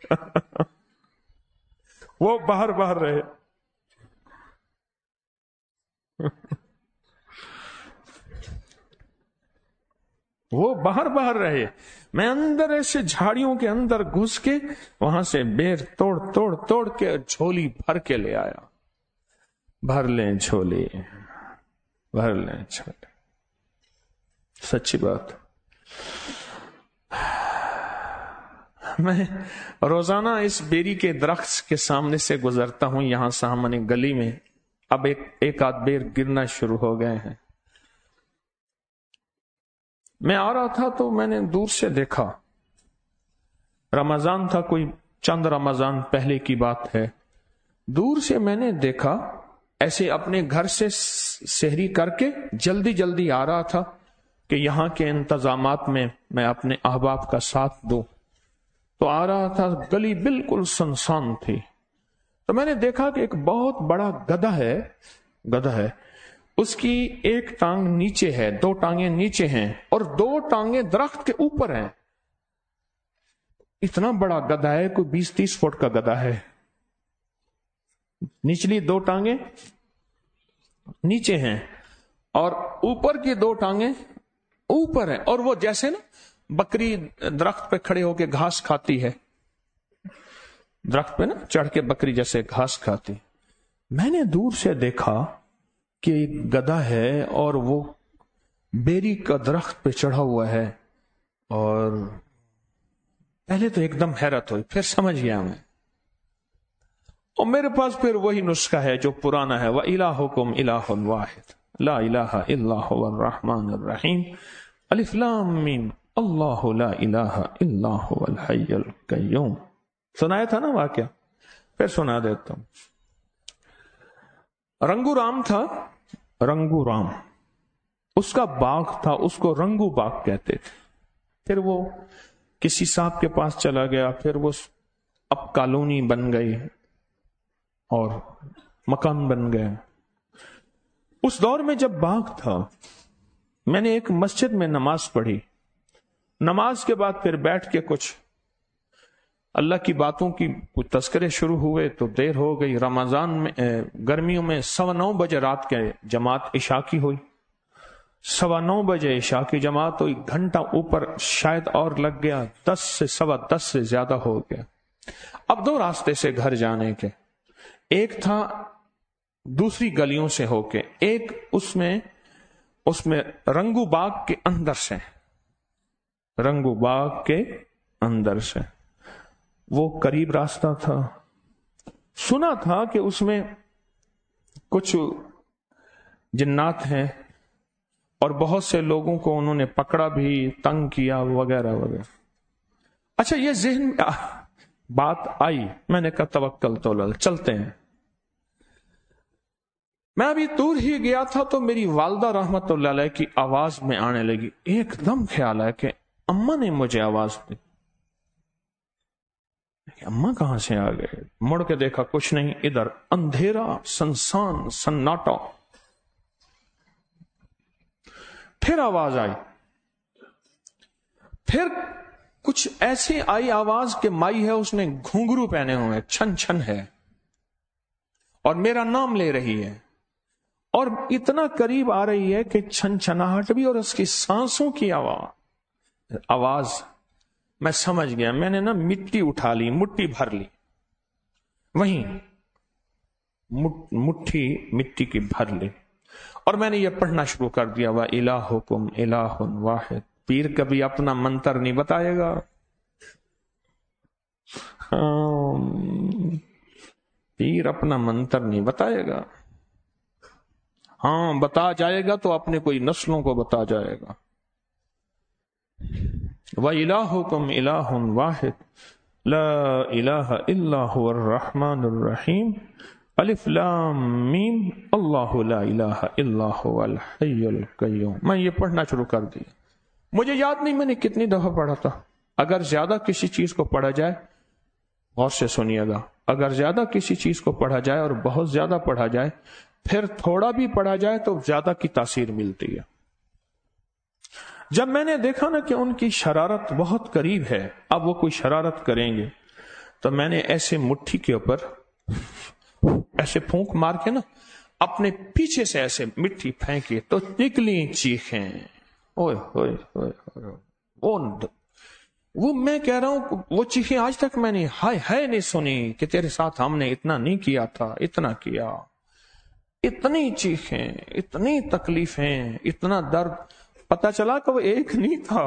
وہ باہر باہر رہے وہ باہر باہر رہے. میں اندر ایسے جھاڑیوں کے اندر گھس کے وہاں سے بیر توڑ توڑ توڑ کے جھولی بھر کے لے آیا. بھر لیں جھولی، بھر لیں جھولی. سچی بات، میں روزانہ اس بیری کے درخت کے سامنے سے گزرتا ہوں، یہاں سامنے گلی میں. اب ایک ایک آدھ بیر گرنا شروع ہو گئے ہیں. میں آ رہا تھا تو میں نے دور سے دیکھا، رمضان تھا، کوئی چند رمضان پہلے کی بات ہے. دور سے میں نے دیکھا، ایسے اپنے گھر سے سحری کر کے جلدی جلدی آ رہا تھا کہ یہاں کے انتظامات میں میں اپنے احباب کا ساتھ دوں. تو آ رہا تھا، گلی بالکل سنسان تھی. تو میں نے دیکھا کہ ایک بہت بڑا گدھا ہے گدھا ہے اس کی ایک ٹانگ نیچے ہے، دو ٹانگیں نیچے ہیں اور دو ٹانگیں درخت کے اوپر ہیں. اتنا بڑا گدھا ہے، کوئی بیس تیس فٹ کا گدھا ہے. نچلی دو ٹانگیں نیچے ہیں اور اوپر کی دو ٹانگیں اوپر ہیں، اور وہ جیسے نا بکری درخت پہ کھڑے ہو کے گھاس کھاتی ہے، درخت پہ نا چڑھ کے بکری جیسے گھاس کھاتی. میں نے دور سے دیکھا کہ ایک گدھا ہے اور وہ بیری کا درخت پہ چڑھا ہوا ہے، اور پہلے تو ایک دم حیرت ہوئی، پھر سمجھ گیا میں. اور میرے پاس پھر وہی نسخہ ہے جو پرانا ہے، وَإِلَٰهُكُمْ إِلَٰهٌ وَاحِدٌ لَا إِلَٰهَ إِلَّا هُوَ الرَّحْمَٰنُ الرَّحِيمُ الف لام میم اللہ لا الہ الا هو الحی القیوم. سنایا تھا نا واقعہ، پھر سنا دیتا ہوں. رنگو رام تھا، رنگو رام اس کا باغ تھا، اس کو رنگو باغ کہتے تھے. پھر وہ کسی صاحب کے پاس چلا گیا، پھر وہ اب کالونی بن گئی اور مکان بن گئے. اس دور میں جب باغ تھا، میں نے ایک مسجد میں نماز پڑھی. نماز کے بعد پھر بیٹھ کے کچھ اللہ کی باتوں کی کچھ تذکرے شروع ہوئے تو دیر ہو گئی. رمضان میں گرمیوں میں سوا نو بجے رات کے جماعت عشاء کی ہوئی، سوا نو بجے عشاء کی جماعت ہوئی. گھنٹہ اوپر شاید اور لگ گیا، دس سے سوا دس سے زیادہ ہو گیا. اب دو راستے سے گھر جانے کے، ایک تھا دوسری گلیوں سے ہو کے، ایک اس میں اس میں رنگو باغ کے اندر سے، رنگو باغ کے اندر سے وہ قریب راستہ تھا. سنا تھا کہ اس میں کچھ جنات ہیں اور بہت سے لوگوں کو انہوں نے پکڑا بھی، تنگ کیا وغیرہ وغیرہ. اچھا یہ ذہن میں بات آئی، میں نے کہا توکل تو اللہ، چلتے ہیں. میں ابھی دور ہی گیا تھا تو میری والدہ رحمت اللہ علیہ کی آواز میں آنے لگی. ایک دم خیال ہے کہ اماں نے مجھے آواز دی. اماں کہاں سے آ گئے؟ مڑ کے دیکھا کچھ نہیں، ادھر اندھیرا، سنسان، سناٹا. پھر آواز آئی، پھر کچھ ایسی آئی آواز کہ مائی ہے، اس نے گھنگرو پہنے ہوئے، چھن چھن ہے اور میرا نام لے رہی ہے، اور اتنا قریب آ رہی ہے کہ چھن چھناہٹ بھی اور اس کی سانسوں کی آواز آواز میں سمجھ گیا. میں نے نا مٹی اٹھا لی، مٹھی بھر لی، وہیں مٹھی مٹی کی بھر لی، اور میں نے یہ پڑھنا شروع کر دیا، وَإِلَٰهُكُمْ إِلَٰهٌ وَاحِدٌ. پیر کبھی اپنا منتر نہیں بتائے گا، پیر اپنا منتر نہیں بتائے گا. ہاں بتا جائے گا تو اپنے کوئی نسلوں کو بتا جائے گا. وَإِلَٰهُكُمْ إِلَٰهٌ وَاحِدٌ لَا إِلَٰهَ إِلَّا هُوَ الرَّحْمَٰنُ الرَّحِيمُ الف لام میم اللہ لا الہ الا هو الحی القیوم. میں یہ پڑھنا شروع کر دیا. مجھے یاد نہیں میں نے کتنی دفعہ پڑھا تھا. اگر زیادہ کسی چیز کو پڑھا جائے، غور سے سنیے گا، اگر زیادہ کسی چیز کو پڑھا جائے اور بہت زیادہ پڑھا جائے، پھر تھوڑا بھی پڑھا جائے تو زیادہ کی تاثیر ملتی ہے. جب میں نے دیکھا نا کہ ان کی شرارت بہت قریب ہے، اب وہ کوئی شرارت کریں گے، تو میں نے ایسے مٹھی کے اوپر ایسے پھونک مار کے نا اپنے پیچھے سے ایسے مٹھی پھینکی تو نکلی چیخیں. اوئے ہوئے ہوئے، وہ وہ میں کہہ رہا ہوں وہ چیخیں آج تک میں نے ہائے ہائے نہیں سنی کہ تیرے ساتھ ہم نے اتنا نہیں کیا تھا، اتنا کیا. اتنی چیخیں، اتنی تکلیفیں، اتنا درد. پتا چلا کہ وہ ایک نہیں تھا،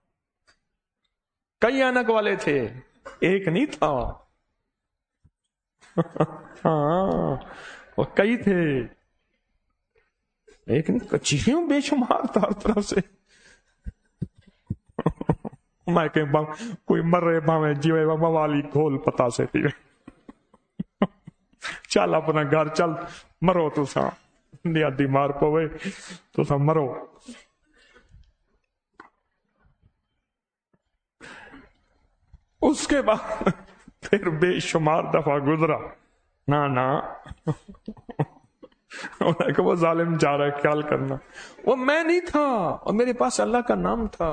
کئی آنک والے تھے، ایک نہیں تھا. ہاں وہ کئی تھے، ایک نہیں. چیخیں بے شمار تھا ہر طرف سے. میں کہ کوئی مر رہے باویں جیوے موالی گھول پتا سے تھی. چل اپنا گھر چل، مرو تو سا نیا بیمار پوے تو سا مرو. اس کے بعد پھر بے شمار دفعہ گزرا، نہ نہ کہ وہ ظالم جا رہا ہے، خیال کرنا. وہ میں نہیں تھا، اور میرے پاس اللہ کا نام تھا،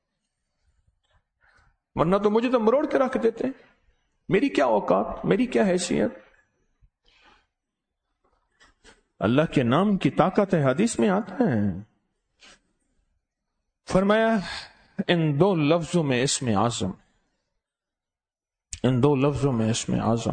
ورنہ تو مجھے تو مروڑ کے رکھ دیتے. میری کیا اوقات، میری کیا حیثیت. اللہ کے نام کی طاقت ہے، حدیث میں آتا ہے. فرمایا ان دو لفظوں میں اسم اعظم، ان دو لفظوں میں اسم اعظم۔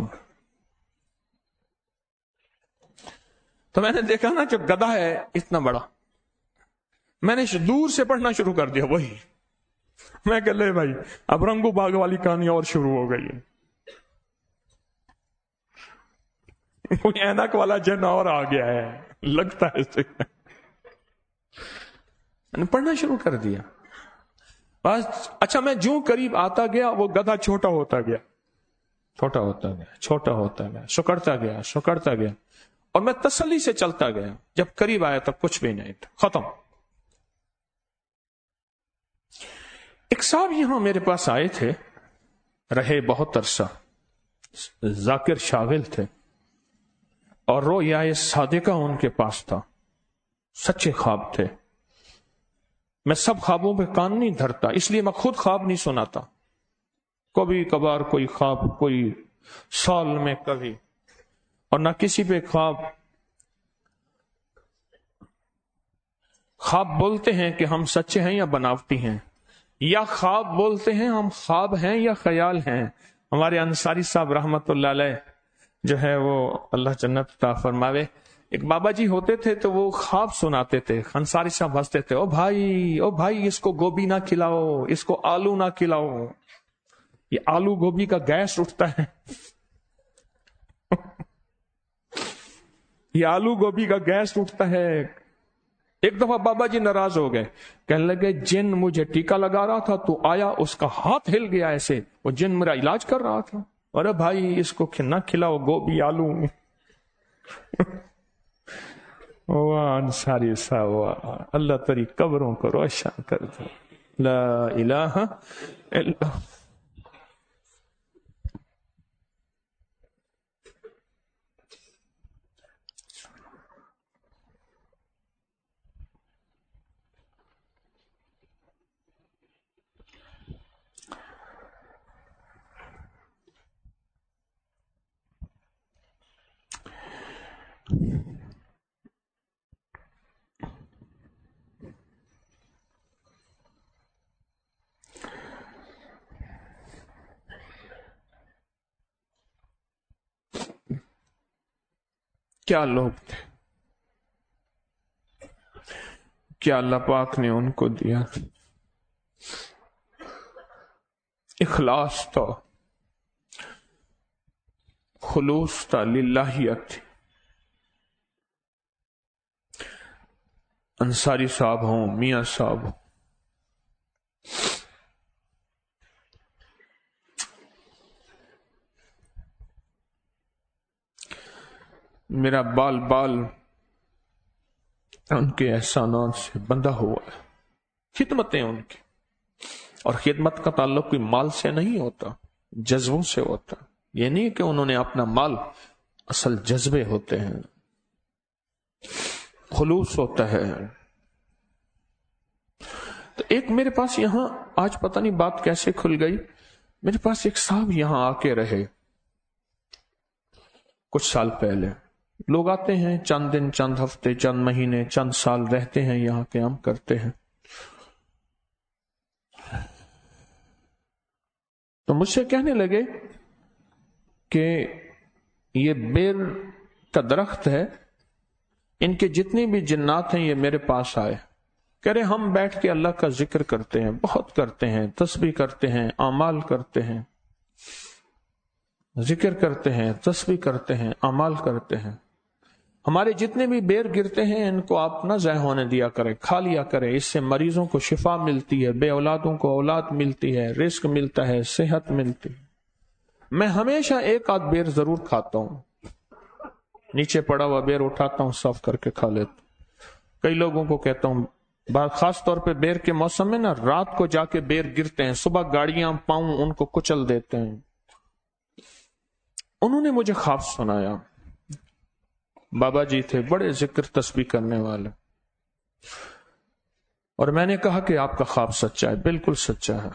تو میں نے دیکھا نا جو گدھا ہے اتنا بڑا، میں نے دور سے پڑھنا شروع کر دیا وہی، میں کہ لے بھائی اب رنگو باغ والی کہانی اور شروع ہو گئی ہے، کوئی اینک والا جن اور آ گیا ہے لگتا ہے اسے۔ میں نے پڑھنا شروع کر دیا بس۔ اچھا میں جو قریب آتا گیا وہ گدھا چھوٹا ہوتا گیا، چھوٹا ہوتا گیا، چھوٹا ہوتا گیا، سکڑتا گیا، سکڑتا گیا، اور میں تسلی سے چلتا گیا۔ جب قریب آیا تو کچھ بھی نہیں تھا، ختم۔ ایک صاحب یہاں میرے پاس آئے تھے، رہے بہت عرصہ، ذاکر شاغل تھے، اور رویا صادقہ ان کے پاس تھا، سچے خواب تھے۔ میں سب خوابوں پہ کان نہیں دھرتا، اس لیے میں خود خواب نہیں سناتا، کبھی کبھار کوئی خواب، کوئی سال میں کبھی، اور نہ کسی پہ خواب خواب بولتے ہیں کہ ہم سچے ہیں یا بناوٹی ہیں، یا خواب بولتے ہیں ہم خواب ہیں یا خیال ہیں۔ ہمارے انصاری صاحب رحمت اللہ علیہ جو ہے وہ اللہ جنت عطا فرماوے، ایک بابا جی ہوتے تھے تو وہ خواب سناتے تھے، انصاری صاحب ہنستے تھے، او بھائی او بھائی اس کو گوبھی نہ کھلاؤ، اس کو آلو نہ کھلاؤ، یہ آلو گوبھی کا گیس اٹھتا ہے، یہ آلو گوبھی کا گیس اٹھتا ہے۔ ایک دفعہ بابا جی ناراض ہو گئے، کہنے لگے جن مجھے ٹیکا لگا رہا تھا تو آیا، اس کا ہاتھ ہل گیا ایسے، وہ جن میرا علاج کر رہا تھا، ارے بھائی اس کو نہ کھلاؤ گوبھی آلو۔ واہ انصاری صاحب واہ، اللہ تیری قبروں کو روشن کر دو، لا الہ الا۔ کیا لوگ تھے، کیا اللہ پاک نے ان کو دیا، اخلاص تھا، خلوص تھا، للہیت تھی۔ انصاری صاحب ہوں، میاں صاحب ہوں، میرا بال بال ان کے احسانات سے بندھا ہوا ہے، خدمتیں ان کی، اور خدمت کا تعلق کوئی مال سے نہیں ہوتا، جذبوں سے ہوتا۔ یہ نہیں کہ انہوں نے اپنا مال، اصل جذبے ہوتے ہیں، خلوص ہوتا ہے۔ تو ایک میرے پاس یہاں آج پتہ نہیں بات کیسے کھل گئی، میرے پاس ایک صاحب یہاں آ کے رہے کچھ سال پہلے۔ لوگ آتے ہیں چند دن، چند ہفتے، چند مہینے، چند سال رہتے ہیں، یہاں قیام کرتے ہیں۔ تو مجھ سے کہنے لگے کہ یہ بیر کا درخت ہے، ان کے جتنے بھی جنات ہیں یہ میرے پاس آئے، کہہ رہے ہم بیٹھ کے اللہ کا ذکر کرتے ہیں، بہت کرتے ہیں، تسبیح کرتے ہیں، اعمال کرتے ہیں، ذکر کرتے ہیں، تسبیح کرتے ہیں، اعمال کرتے ہیں، ہمارے جتنے بھی بیر گرتے ہیں ان کو آپ نہ ضائع ہونے دیا کریں، کھا لیا کریں، اس سے مریضوں کو شفا ملتی ہے، بے اولادوں کو اولاد ملتی ہے، رزق ملتا ہے، صحت ملتی ہے۔ میں ہمیشہ ایک آدھ بیر ضرور کھاتا ہوں، نیچے پڑا ہوا بیر اٹھاتا ہوں، صاف کر کے کھا لیتا ہوں۔ کئی لوگوں کو کہتا ہوں، خاص طور پہ بیر کے موسم میں نا رات کو جا کے بیر گرتے ہیں، صبح گاڑیاں پاؤں ان کو کچل دیتے ہیں۔ انہوں نے مجھے خواب سنایا، بابا جی تھے بڑے ذکر تسبیح کرنے والے، اور میں نے کہا کہ آپ کا خواب سچا ہے، بالکل سچا ہے۔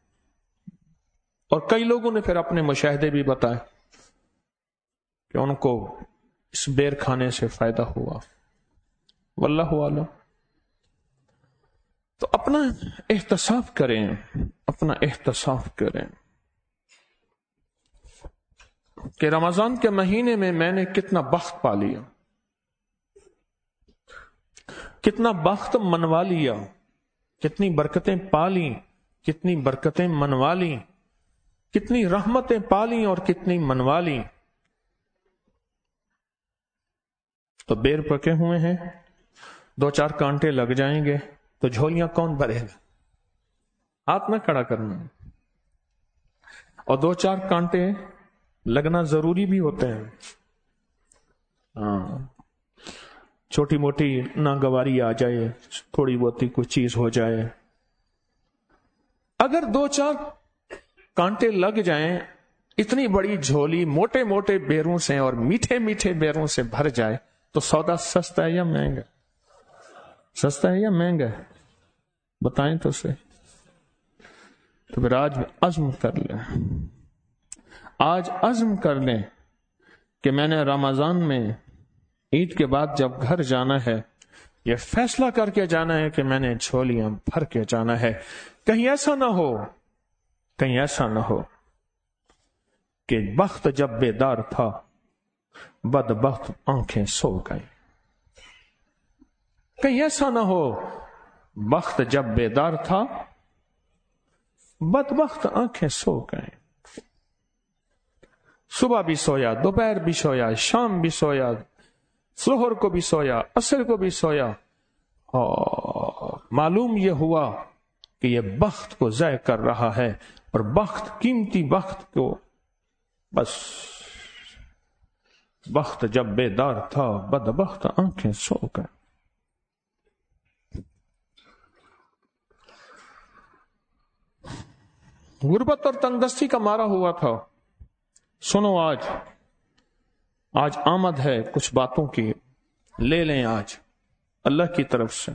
اور کئی لوگوں نے پھر اپنے مشاہدے بھی بتائے کہ ان کو اس بیر کھانے سے فائدہ ہوا، واللہ اعلم۔ تو اپنا احتساب کریں، اپنا احتساب کریں کہ رمضان کے مہینے میں میں نے کتنا بخت پا لیا، کتنا بخت منوا لیا، کتنی برکتیں پا لی، کتنی برکتیں منوا لی، کتنی رحمتیں پا لی اور کتنی منوا لی۔ تو بیر پکے ہوئے ہیں، دو چار کانٹے لگ جائیں گے تو جھولیاں کون بھرے گا؟ ہاتھ نہ کھڑا کرنا، اور دو چار کانٹے لگنا ضروری بھی ہوتے ہیں۔ ہاں، چھوٹی موٹی ناگواری آ جائے، تھوڑی بہت کوئی چیز ہو جائے، اگر دو چار کانٹے لگ جائیں، اتنی بڑی جھولی موٹے موٹے بیروں سے اور میٹھے میٹھے بیروں سے بھر جائے تو سودا سستا ہے یا مہنگا؟ سستا ہے یا مہنگا ہے؟ بتائیں تو صحیح۔ تو پھر آج عزم کر لیں، آج عزم کر لیں کہ میں نے رمضان میں عید کے بعد جب گھر جانا ہے، یہ فیصلہ کر کے جانا ہے کہ میں نے جھولیاں بھر کے جانا ہے۔ کہیں ایسا نہ ہو، کہیں ایسا نہ ہو کہ بخت جب بیدار تھا بدبخت آنکھیں سو گئی۔ کہیں ایسا نہ ہو بخت جب بیدار تھا بدبخت آنکھیں سو گئے۔ صبح بھی سویا، دوپہر بھی سویا، شام بھی سویا، ظہر کو بھی سویا، عصر کو بھی سویا، اور معلوم یہ ہوا کہ یہ بخت کو ضائع کر رہا ہے، اور بخت، قیمتی بخت کو، بس بخت جب بیدار تھا بدبخت آنکھیں سو گئے۔ غربت اور تنگ دستی کا مارا ہوا تھا۔ سنو، آج آج آمد ہے کچھ باتوں کی، لے لیں آج اللہ کی طرف سے،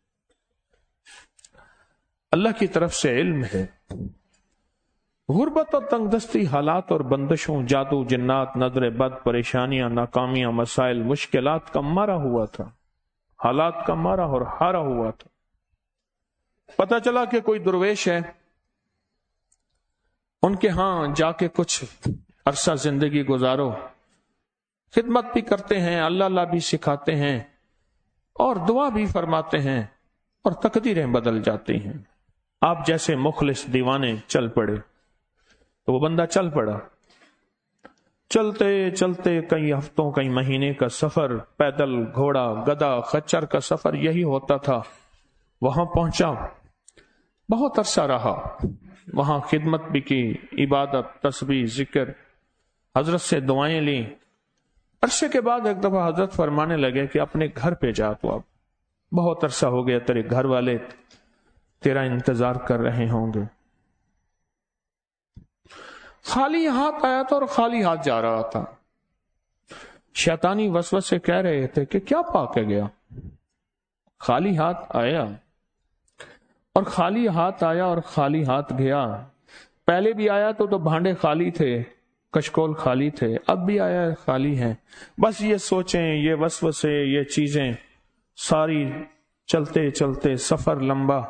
اللہ کی طرف سے علم ہے۔ غربت اور تنگ دستی حالات اور بندشوں، جادو، جنات، نظر بد، پریشانیاں، ناکامیاں، مسائل، مشکلات کا مارا ہوا تھا، حالات کا مارا اور ہارا ہوا تھا۔ پتہ چلا کہ کوئی درویش ہے، ان کے ہاں جا کے کچھ عرصہ زندگی گزارو، خدمت بھی کرتے ہیں، اللہ اللہ بھی سکھاتے ہیں اور دعا بھی فرماتے ہیں، اور تقدیریں بدل جاتی ہیں۔ آپ جیسے مخلص دیوانے چل پڑے، تو وہ بندہ چل پڑا، چلتے چلتے کئی ہفتوں کئی مہینے کا سفر، پیدل، گھوڑا، گدھا، خچر کا سفر یہی ہوتا تھا۔ وہاں پہنچا، بہت عرصہ رہا، وہاں خدمت بھی کی، عبادت، تسبیح، ذکر، حضرت سے دعائیں لیں۔ عرصے کے بعد ایک دفعہ حضرت فرمانے لگے کہ اپنے گھر پہ جا، تو اب بہت عرصہ ہو گیا، تیرے گھر والے تیرا انتظار کر رہے ہوں گے۔ خالی ہاتھ آیا تھا اور خالی ہاتھ جا رہا تھا۔ شیطانی وسوسے کہہ رہے تھے کہ کیا پا کے گیا؟ خالی ہاتھ آیا اور خالی ہاتھ آیا اور خالی ہاتھ گیا۔ پہلے بھی آیا تو تو بھانڈے خالی تھے، کشکول خالی تھے، اب بھی آیا خالی ہیں۔ بس یہ سوچیں، یہ وسوسے، یہ چیزیں ساری، چلتے چلتے سفر لمبا،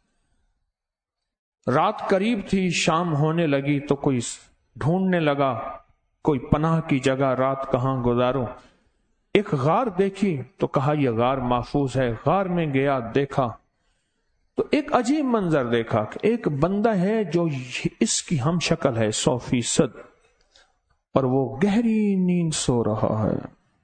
رات قریب تھی، شام ہونے لگی تو کوئی ڈھونڈنے لگا کوئی پناہ کی جگہ، رات کہاں گزاروں۔ ایک غار دیکھی تو کہا یہ غار محفوظ ہے۔ غار میں گیا، دیکھا تو ایک عجیب منظر دیکھا کہ ایک بندہ ہے جو اس کی ہم شکل ہے سو فیصد، اور وہ گہری نیند سو رہا ہے۔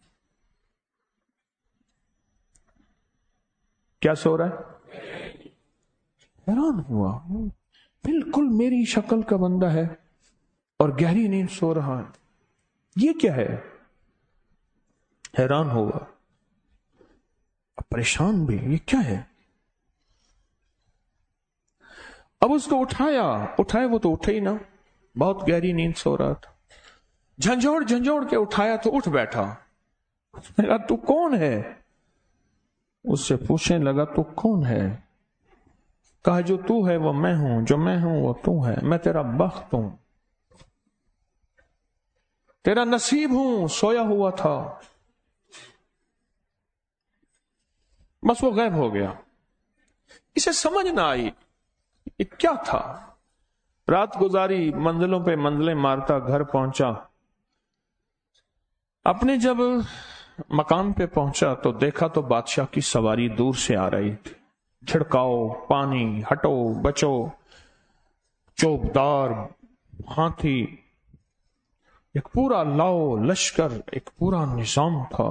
کیا سو رہا ہے؟ حیران ہوا، بالکل میری شکل کا بندہ ہے اور گہری نیند سو رہا ہے، یہ کیا ہے؟ حیران ہوا، پریشان بھی، یہ کیا ہے؟ اب اس کو اٹھایا، اٹھایا وہ تو اٹھے ہی نہ، بہت گہری نیند سو رہا تھا۔ جھنجھوڑ جھنجھوڑ کے اٹھایا تو اٹھ بیٹھا۔ کہا تو کون ہے؟ اس سے پوچھنے لگا تو کون ہے؟ کہا جو تو ہے وہ میں ہوں، جو میں ہوں وہ تو ہے، میں تیرا بخت ہوں، تیرا نصیب ہوں، سویا ہوا تھا۔ بس وہ غائب ہو گیا۔ اسے سمجھ نہ آئی یہ کیا تھا. رات گزاری، منزلوں پہ منزلیں مارتا گھر پہنچا. اپنے جب مقام پہ پہنچا تو دیکھا تو بادشاہ کی سواری دور سے آ رہی تھی. چھڑکاؤ، پانی، ہٹو، بچو، چوبدار ہاتھی، ایک پورا لاؤ لشکر، ایک پورا نظام تھا.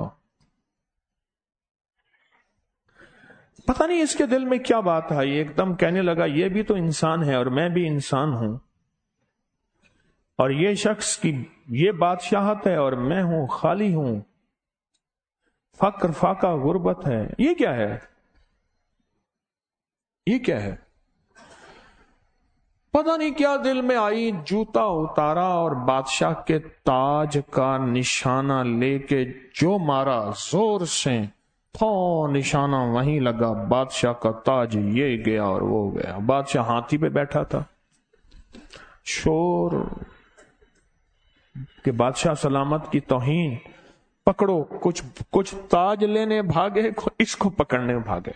پتہ نہیں اس کے دل میں کیا بات آئی، ایک دم کہنے لگا یہ بھی تو انسان ہے اور میں بھی انسان ہوں، اور یہ شخص کی یہ بادشاہت ہے اور میں ہوں خالی ہوں، فقر فاقہ غربت ہے، یہ کیا ہے، یہ کیا ہے. پتہ نہیں کیا دل میں آئی، جوتا اتارا اور بادشاہ کے تاج کا نشانہ لے کے جو مارا زور سے، تھو نشانہ وہیں لگا، بادشاہ کا تاج یہ گیا اور وہ گیا. بادشاہ ہاتھی پہ بیٹھا تھا. شور کہ بادشاہ سلامت کی توہین، پکڑو، کچھ کچھ تاج لینے بھاگے، اس کو پکڑنے بھاگے.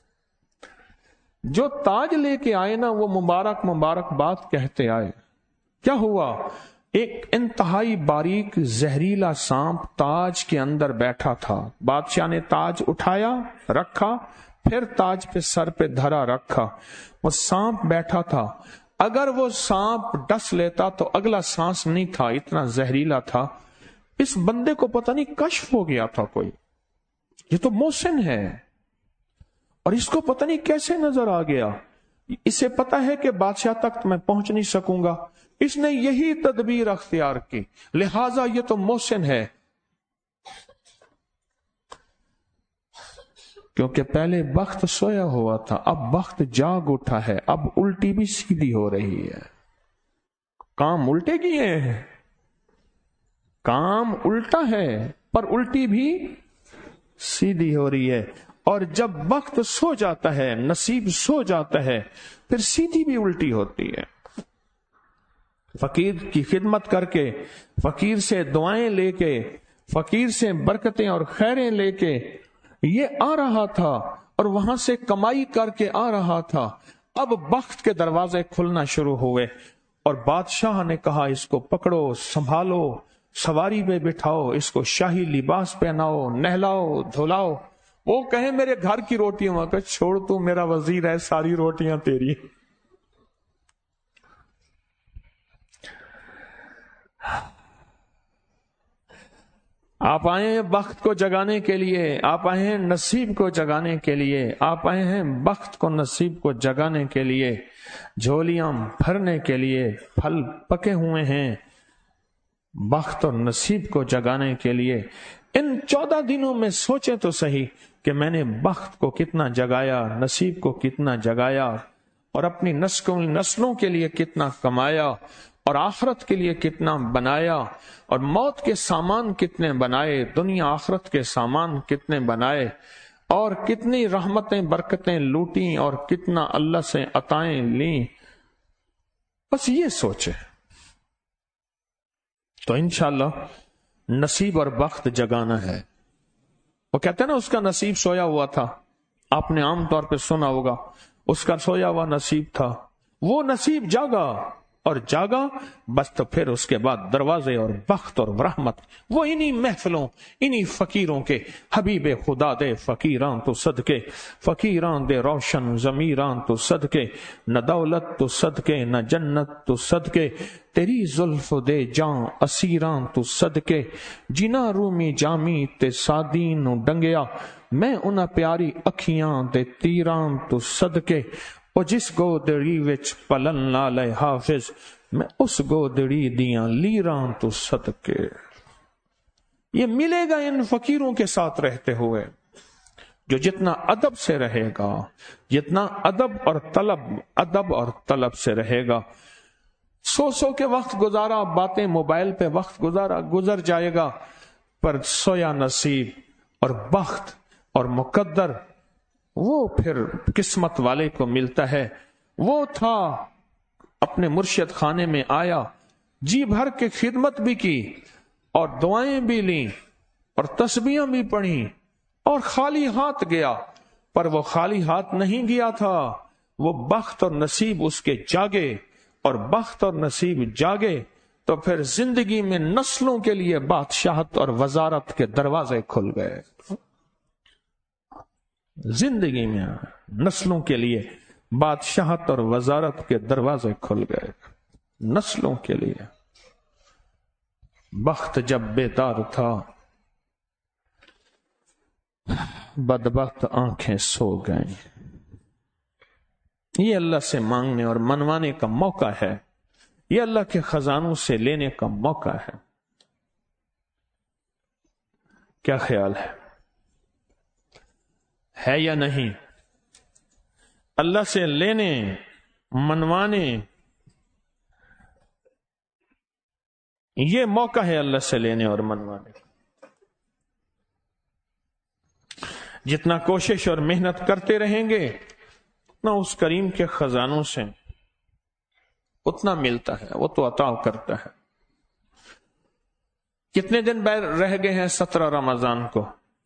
جو تاج لے کے آئے نا وہ مبارک مبارک بات کہتے آئے. کیا ہوا؟ ایک انتہائی باریک زہریلا سانپ تاج کے اندر بیٹھا تھا. بادشاہ نے تاج اٹھایا، رکھا، پھر تاج پہ سر پہ دھرا رکھا. وہ سانپ بیٹھا تھا. اگر وہ سانپ ڈس لیتا تو اگلا سانس نہیں تھا، اتنا زہریلا تھا. اس بندے کو پتہ نہیں کشف ہو گیا تھا کوئی، یہ تو محسن ہے، اور اس کو پتہ نہیں کیسے نظر آ گیا. اسے پتہ ہے کہ بادشاہ تک میں پہنچ نہیں سکوں گا، اس نے یہی تدبیر اختیار کی، لہذا یہ تو محسن ہے. کیونکہ پہلے بخت سویا ہوا تھا، اب بخت جاگ اٹھا ہے، اب الٹی بھی سیدھی ہو رہی ہے. کام الٹے کیے ہیں، کام الٹا ہے پر الٹی بھی سیدھی ہو رہی ہے. اور جب وقت سو جاتا ہے، نصیب سو جاتا ہے، پھر سیدھی بھی الٹی ہوتی ہے. فقیر کی خدمت کر کے، فقیر سے دعائیں لے کے، فقیر سے برکتیں اور خیریں لے کے یہ آ رہا تھا اور وہاں سے کمائی کر کے آ رہا تھا. اب بخت کے دروازے کھلنا شروع ہوئے اور بادشاہ نے کہا اس کو پکڑو، سنبھالو، سواری پہ بٹھاؤ، اس کو شاہی لباس پہناؤ، نہلاؤ دھلاؤ. وہ کہیں میرے گھر کی روٹیاں، وہاں کہ چھوڑ، تو میرا وزیر ہے، ساری روٹیاں تیری. آپ آئے ہیں بخت کو جگانے کے لیے، آپ آئے ہیں نصیب کو جگانے کے لیے، آپ آئے ہیں بخت کو نصیب کو جگانے کے لیے، جھولیاں بھرنے کے لیے. پھل پکے ہوئے ہیں بخت اور نصیب کو جگانے کے لیے. ان چودہ دنوں میں سوچیں تو صحیح کہ میں نے بخت کو کتنا جگایا، نصیب کو کتنا جگایا، اور اپنی نسلوں کے لیے کتنا کمایا، اور آخرت کے لیے کتنا بنایا، اور موت کے سامان کتنے بنائے، دنیا آخرت کے سامان کتنے بنائے، اور کتنی رحمتیں برکتیں لوٹیں، اور کتنا اللہ سے عطائیں لیں. بس یہ سوچے تو انشاءاللہ نصیب اور بخت جگانا ہے. وہ کہتے ہیں نا اس کا نصیب سویا ہوا تھا، آپ نے عام طور پہ سنا ہوگا، اس کا سویا ہوا نصیب تھا. وہ نصیب جاگا اور جاگا، بس تو پھر اس کے بعد دروازے اور بخت اور رحمت وہ انہی محفلوں، انہی فقیروں کے. حبیب خدا دے فقیران تو صدقے، فقیران دے روشن ضمیران تو صدقے، نہ دولت تو صدقے نہ جنت تو صدقے، تیری زلف دے جان اسیران تو صدقے، جنا رومی جامی تے سادین نو ڈنگیا، میں انہاں پیاری اکھیاں دے تیران تو صدقے. اور جس گودڑی وچ پلن لالے حافظ، میں اس گودڑی دیاں لیران تو صدقے. یہ ملے گا ان فقیروں کے ساتھ رہتے ہوئے، جو جتنا ادب سے رہے گا، جتنا ادب اور طلب ادب اور طلب سے رہے گا. سو سو کے وقت گزارا، باتیں موبائل پہ وقت گزارا، گزر جائے گا، پر سویا نصیب اور بخت اور مقدر وہ پھر قسمت والے کو ملتا ہے. وہ تھا اپنے مرشد خانے میں آیا، جی بھر کے خدمت بھی کی، اور دعائیں بھی لیں، اور تسبیحاں بھی پڑھیں، اور خالی ہاتھ گیا. پر وہ خالی ہاتھ نہیں گیا تھا، وہ بخت اور نصیب اس کے جاگے، اور بخت اور نصیب جاگے تو پھر زندگی میں نسلوں کے لیے بادشاہت اور وزارت کے دروازے کھل گئے. زندگی میں نسلوں کے لیے بادشاہت اور وزارت کے دروازے کھل گئے، نسلوں کے لیے. بخت جب بیدار تھا، بدبخت آنکھیں سو گئیں. یہ اللہ سے مانگنے اور منوانے کا موقع ہے، یہ اللہ کے خزانوں سے لینے کا موقع ہے. کیا خیال ہے ہے یا نہیں؟ اللہ سے لینے، منوانے، یہ موقع ہے اللہ سے لینے اور منوانے. جتنا کوشش اور محنت کرتے رہیں گے اتنا اس کریم کے خزانوں سے اتنا ملتا ہے، وہ تو عطا کرتا ہے. کتنے دن رہ گئے ہیں سترہ رمضان کو؟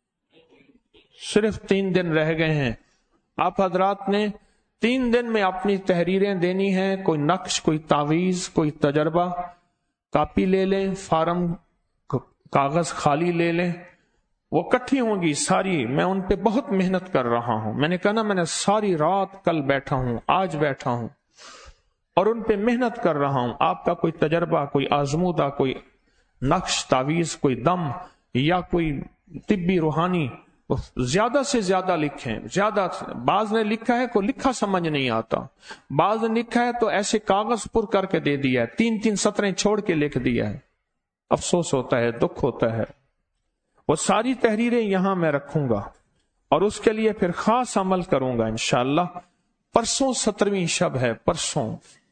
صرف تین دن رہ گئے ہیں. آپ حضرات نے تین دن میں اپنی تحریریں دینی ہیں. کوئی نقش، کوئی تعویذ، کوئی تجربہ، کاپی لے لیں، فارم کاغذ خالی لے لیں. وہ کٹھی ہوں گی ساری. میں ان پہ بہت محنت کر رہا ہوں. میں نے کہا نا، میں نے ساری رات کل بیٹھا ہوں، آج بیٹھا ہوں اور ان پہ محنت کر رہا ہوں. آپ کا کوئی تجربہ، کوئی آزمودہ، کوئی نقش تعویذ، کوئی دم یا کوئی طبی روحانی، زیادہ سے زیادہ لکھیں. زیادہ بعض نے لکھا ہے کو لکھا سمجھ نہیں آتا، بعض نے لکھا ہے تو ایسے کاغذ پر کر کے دے دیا ہے، تین تین سطریں چھوڑ کے لکھ دیا ہے. افسوس ہوتا ہے، دکھ ہوتا ہے. وہ ساری تحریریں یہاں میں رکھوں گا اور اس کے لیے پھر خاص عمل کروں گا انشاءاللہ. پرسوں سترویں شب ہے، پرسوں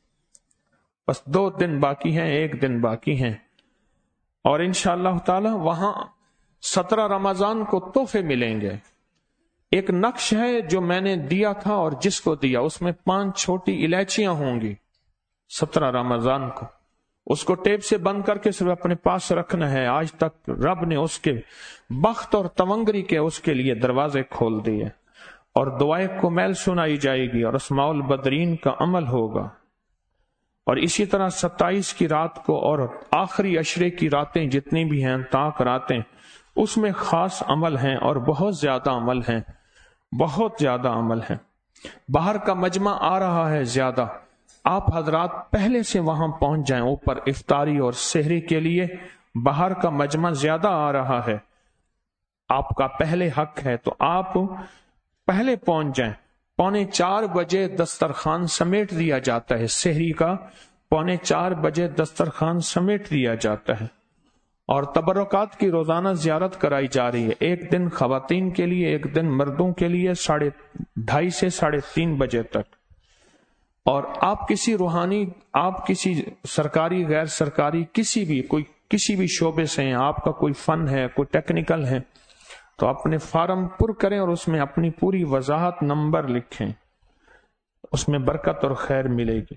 بس دو دن باقی ہیں، ایک دن باقی ہیں، اور انشاءاللہ تعالی وہاں سترہ رمضان کو تحفے ملیں گے. ایک نقش ہے جو میں نے دیا تھا اور جس کو دیا اس میں پانچ چھوٹی الائچیاں ہوں گی سترہ رمضان کو. اس کو ٹیپ سے بند کر کے صرف اپنے پاس رکھنا ہے. آج تک رب نے اس کے بخت اور تونگری کے اس کے لیے دروازے کھول دیے، اور دعائیں کمیل سنائی جائے گی اور اسماء البدرین کا عمل ہوگا. اور اسی طرح ستائیس کی رات کو اور آخری عشرے کی راتیں جتنی بھی ہیں، تاک راتیں، اس میں خاص عمل ہیں اور بہت زیادہ عمل ہیں، بہت زیادہ عمل ہیں. باہر کا مجمع آ رہا ہے زیادہ. آپ حضرات پہلے سے وہاں پہنچ جائیں اوپر افطاری اور سحری کے لیے. باہر کا مجمع زیادہ آ رہا ہے، آپ کا پہلے حق ہے تو آپ پہلے پہنچ جائیں. پونے چار بجے دسترخوان سمیٹ دیا جاتا ہے، سحری کا پونے چار بجے دسترخوان سمیٹ دیا جاتا ہے. اور تبرکات کی روزانہ زیارت کرائی جا رہی ہے، ایک دن خواتین کے لیے، ایک دن مردوں کے لیے، ساڑھے ڈھائی سے ساڑھے تین بجے تک. اور آپ کسی روحانی، آپ کسی سرکاری، غیر سرکاری، کسی بھی کوئی کسی بھی شعبے سے ہیں، آپ کا کوئی فن ہے، کوئی ٹیکنیکل ہے، تو اپنے فارم پر کریں اور اس میں اپنی پوری وضاحت، نمبر لکھیں. اس میں برکت اور خیر ملے گی.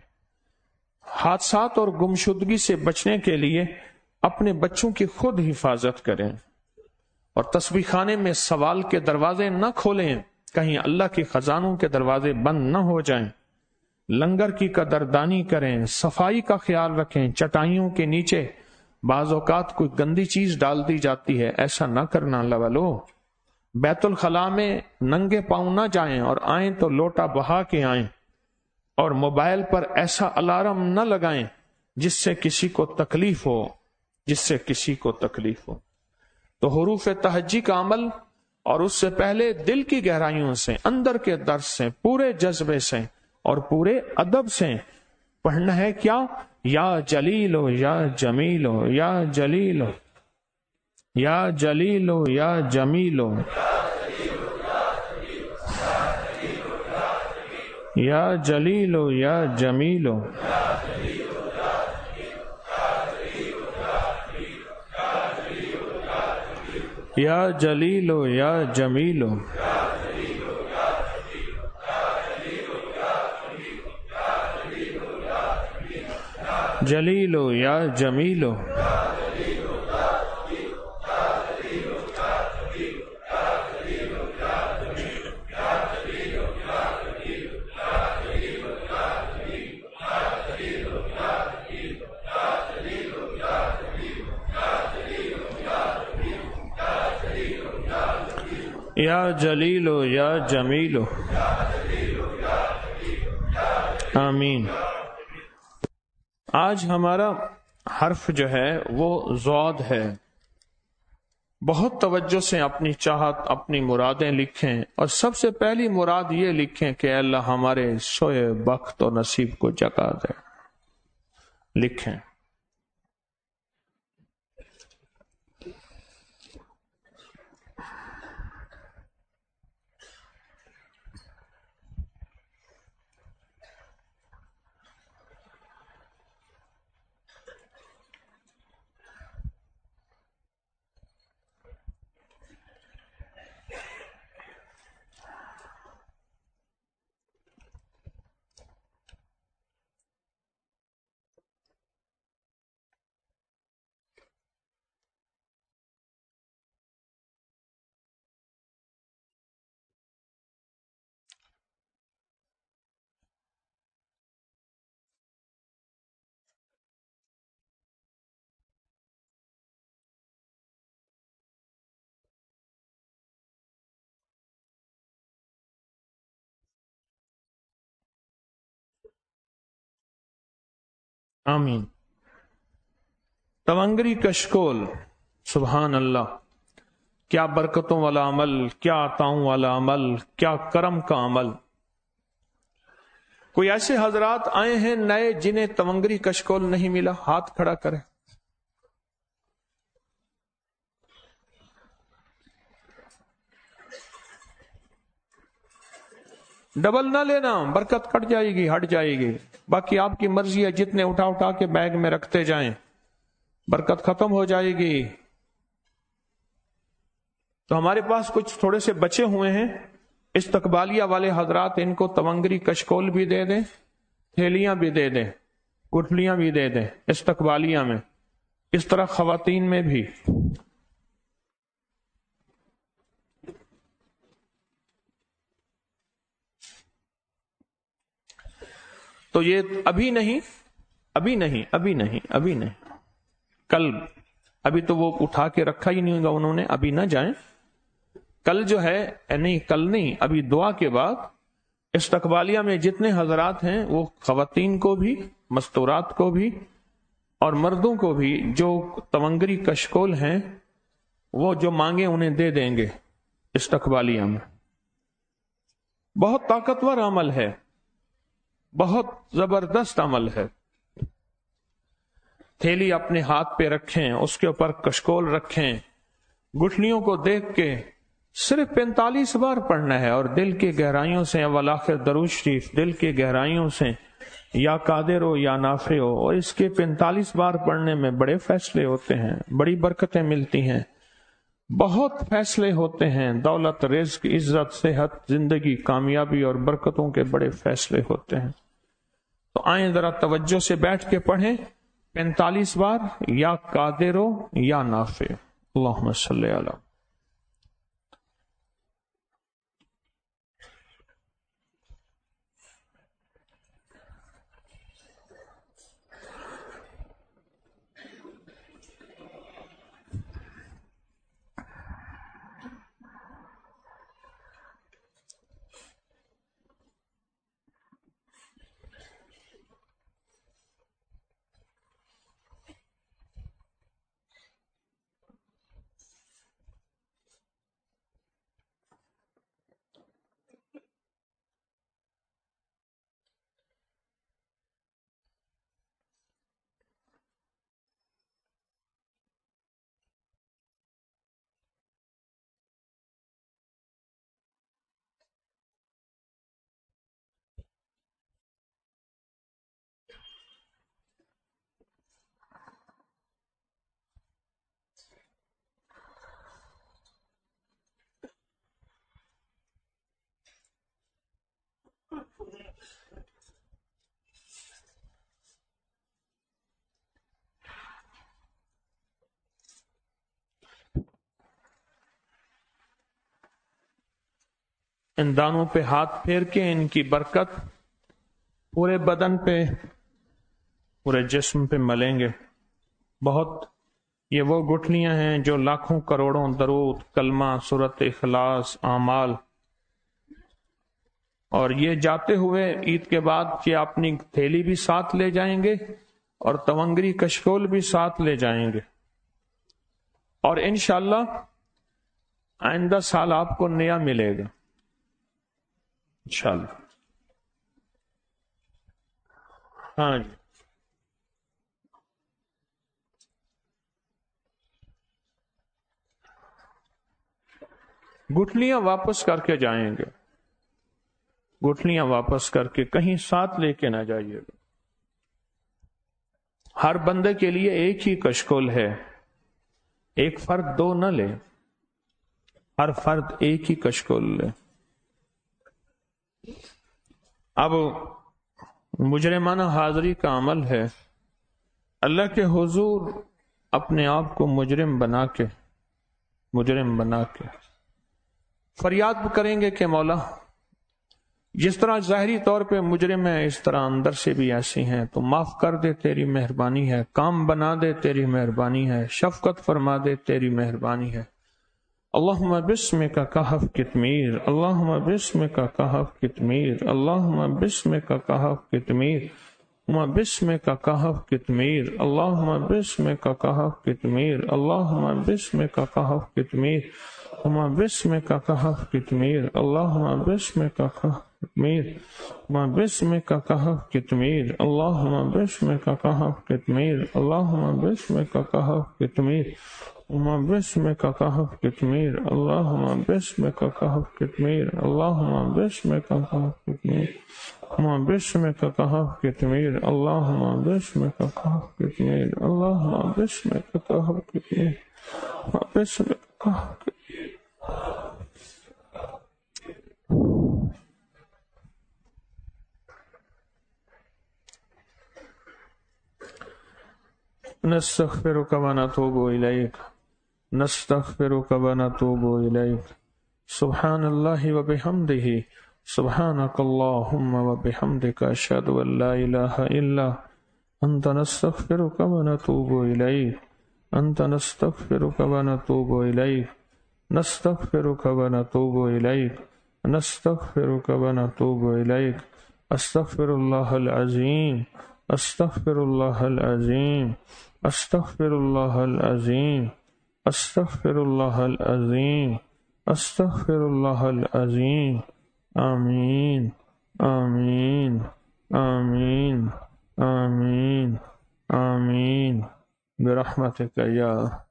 حادثات اور گمشدگی سے بچنے کے لیے اپنے بچوں کی خود حفاظت کریں اور تسبیح خانے میں سوال کے دروازے نہ کھولیں، کہیں اللہ کے خزانوں کے دروازے بند نہ ہو جائیں. لنگر کی قدردانی کریں، صفائی کا خیال رکھیں. چٹائیوں کے نیچے بعض اوقات کوئی گندی چیز ڈال دی جاتی ہے، ایسا نہ کرنا اللہ والو. بیت الخلاء میں ننگے پاؤں نہ جائیں اور آئیں تو لوٹا بہا کے آئیں. اور موبائل پر ایسا الارم نہ لگائیں جس سے کسی کو تکلیف ہو، جس سے کسی کو تکلیف ہو. تو حروف تہجی کا عمل، اور اس سے پہلے دل کی گہرائیوں سے، اندر کے درد سے، پورے جذبے سے اور پورے ادب سے پڑھنا ہے. کیا؟ یا جلیلو یا جمیلو، یا جلیلو یا جلیلو یا جمیلو، یا جلیلو یا جمیلو. یا جلیلو یا جمیلو. جلیلو یا جمیلو. یا جلیل یا جمیل آمین۔ آج ہمارا حرف جو ہے وہ ضاد ہے۔ بہت توجہ سے اپنی چاہت اپنی مرادیں لکھیں، اور سب سے پہلی مراد یہ لکھیں کہ اللہ ہمارے سوئے بخت اور نصیب کو جگا دے۔ لکھیں۔ آمین۔ تونگری کشکول، سبحان اللہ، کیا برکتوں والا عمل، کیا عطاؤں والا عمل، کیا کرم کا عمل۔ کوئی ایسے حضرات آئے ہیں نئے جنہیں تونگری کشکول نہیں ملا؟ ہاتھ کھڑا کریں۔ ڈبل نہ لینا، برکت کٹ جائے گی، ہٹ جائے گی۔ باقی آپ کی مرضی ہے، جتنے اٹھا اٹھا کے بیگ میں رکھتے جائیں، برکت ختم ہو جائے گی۔ تو ہمارے پاس کچھ تھوڑے سے بچے ہوئے ہیں، استقبالیہ والے حضرات ان کو تونگری کشکول بھی دے دیں، تھیلیاں بھی دے دیں، گٹھلیاں بھی دے دیں استقبالیہ میں، اس طرح خواتین میں بھی۔ تو یہ ابھی نہیں ابھی نہیں ابھی نہیں ابھی نہیں کل، ابھی تو وہ اٹھا کے رکھا ہی نہیں ہوگا انہوں نے، ابھی نہ جائیں۔ کل جو ہے، نہیں کل نہیں، ابھی دعا کے بعد استقبالیہ میں جتنے حضرات ہیں وہ خواتین کو بھی، مستورات کو بھی اور مردوں کو بھی جو تونگری کشکول ہیں وہ جو مانگے انہیں دے دیں گے استقبالیہ میں۔ بہت طاقتور عمل ہے، بہت زبردست عمل ہے۔ تھیلی اپنے ہاتھ پہ رکھیں، اس کے اوپر کشکول رکھیں، گٹھلیوں کو دیکھ کے صرف پینتالیس بار پڑھنا ہے، اور دل کے گہرائیوں سے اول آخر درود شریف، دل کے گہرائیوں سے یا قادر ہو یا نافع ہو، اور اس کے پینتالیس بار پڑھنے میں بڑے فیصلے ہوتے ہیں، بڑی برکتیں ملتی ہیں، بہت فیصلے ہوتے ہیں، دولت، رزق، عزت، صحت، زندگی، کامیابی اور برکتوں کے بڑے فیصلے ہوتے ہیں۔ تو آئیں ذرا توجہ سے بیٹھ کے پڑھیں پینتالیس بار، یا قادر ہو یا نافع۔ اللہم صلی علی۔ ان دانوں پہ ہاتھ پھیر کے ان کی برکت پورے بدن پہ، پورے جسم پہ ملیں گے۔ بہت یہ وہ گٹھلیاں ہیں جو لاکھوں کروڑوں درود، کلمہ، سورت اخلاص، اعمال، اور یہ جاتے ہوئے عید کے بعد یہ اپنی تھیلی بھی ساتھ لے جائیں گے اور تونگری کشکول بھی ساتھ لے جائیں گے، اور انشاءاللہ آئندہ سال آپ کو نیا ملے گا انشاءاللہ۔ ہاں جی، گٹھلیاں واپس کر کے جائیں گے، گٹھلیاں واپس کر کے کہیں ساتھ لے کے نہ جائیے گا۔ ہر بندے کے لیے ایک ہی کشکول ہے، ایک فرد دو نہ لے، ہر فرد ایک ہی کشکول لے۔ اب مجرمانہ حاضری کا عمل ہے، اللہ کے حضور اپنے آپ کو مجرم بنا کے مجرم بنا کے فریاد کریں گے کہ مولا جس طرح ظاہری طور پہ مجرم ہے اس طرح اندر سے بھی ایسی ہیں، تو معاف کر دے، تیری مہربانی ہے، کام بنا دے، تیری مہربانی ہے، شفقت فرما دے، تیری مہربانی ہے۔ اللہم بسمک کہف کتمیر، اللہم بسمک کہف کتمیر، اللہم بسمک کہف کتمیر، اللہم بسمک کہف کتمیر، اللہم بسمک کہف کتمیر، اللہم بسمک کہف کتمیر، اللہم بسمک کہف کتمیر، اللہم بسمک کہف کتمیر، اللہم بسمک کہف کتمیر، اللہم بسمک کہف کتمیر، اللہم بسمک کہف کتمیر، اللہم بسمک کہف کتمیر، اللہم بسمک کہف کتمیر، اللہم بسمک کہف کتمیر، اللہم بسمک کہف کتمیر، اللہم بسمک کہف کتمیر، اللہم بسمک کہف کتمیر، بسمک کہف کتمیر۔ نستغفرک ونتوب الیک، نستغفرک ونتوب الیک، سبحان اللہ وبحمدہ، سبحانک اللہم وبحمدک، اشہد ان لا الہ الا انت، نستغفرک ونتوب الیک، انت نستغفرک ونتوب الیک، نستغفرک ونتوب الیک، نستغفرک ونتوب الیک، استغفر اللہ العظیم، استغفر اللہ العظیم، استغفر اللہ العظیم، استغفر اللہ العظیم، استغفر اللہ العظیم۔ آمین آمین آمین آمین آمین برحمتک یا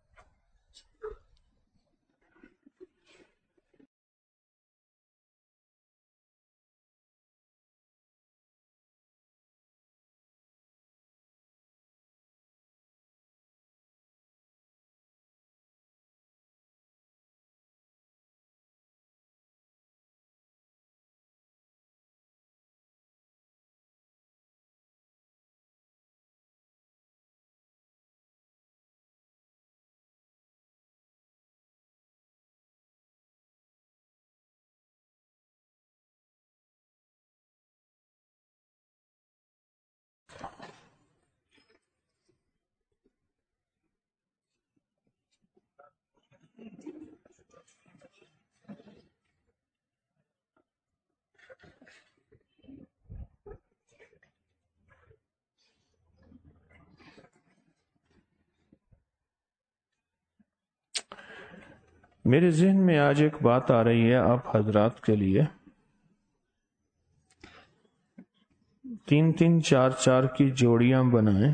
میرے ذہن میں آج ایک بات آ رہی ہے آپ حضرات کے لیے۔ تین تین چار چار کی جوڑیاں بنائیں،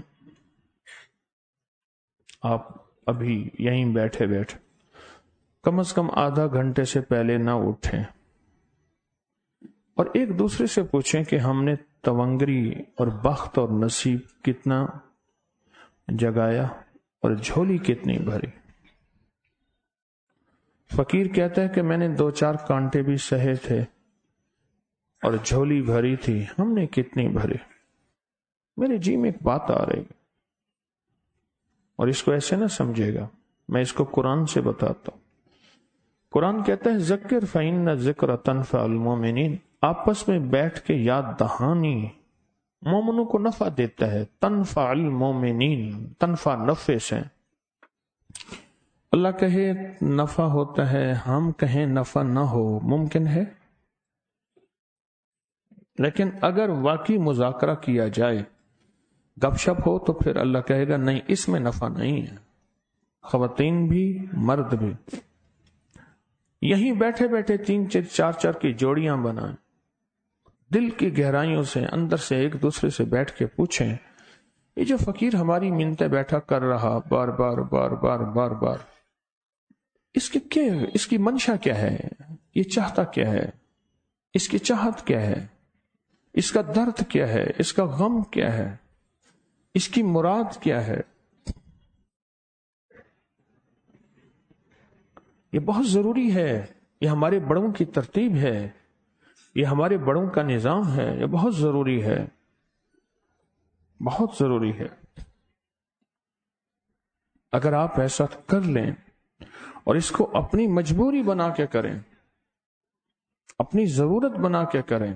آپ ابھی یہیں بیٹھے بیٹھے کم از کم آدھا گھنٹے سے پہلے نہ اٹھیں، اور ایک دوسرے سے پوچھیں کہ ہم نے تونگری اور بخت اور نصیب کتنا جگایا اور جھولی کتنی بھری۔ فقیر کہتا ہے کہ میں نے دو چار کانٹے بھی سہے تھے اور جھولی بھری تھی، ہم نے کتنی بھری۔ میرے جی میں ایک بات آ رہی، اور اس کو ایسے نہ سمجھے گا، میں اس کو قرآن سے بتاتا ہوں۔ قرآن کہتا ہے ذکر فإن ذکر تنفع المؤمنین، آپس میں بیٹھ کے یاد دہانی مومنوں کو نفع دیتا ہے۔ تنفع المؤمنین، تنفع نفع سے، اللہ کہے نفع ہوتا ہے، ہم کہیں نفع نہ ہو، ممکن ہے؟ لیکن اگر واقعی مذاکرہ کیا جائے، گپ شپ ہو، تو پھر اللہ کہے گا نہیں، اس میں نفع نہیں ہے، خواتین بھی مرد بھی۔ یہیں بیٹھے بیٹھے تین چار چار کی جوڑیاں بنائیں، دل کی گہرائیوں سے اندر سے ایک دوسرے سے بیٹھ کے پوچھیں، یہ جو فقیر ہماری منتیں بیٹھا کر رہا بار بار بار بار بار بار، اس کی کیا، اس کی منشا کیا ہے؟ یہ چاہتا کیا ہے؟ اس کی چاہت کیا ہے؟ اس کا درد کیا ہے؟ اس کا غم کیا ہے؟ اس کی مراد کیا ہے؟ یہ بہت ضروری ہے، یہ ہمارے بڑوں کی ترتیب ہے، یہ ہمارے بڑوں کا نظام ہے، یہ بہت ضروری ہے، بہت ضروری ہے۔ اگر آپ ایسا کر لیں اور اس کو اپنی مجبوری بنا کے کریں، اپنی ضرورت بنا کے کریں،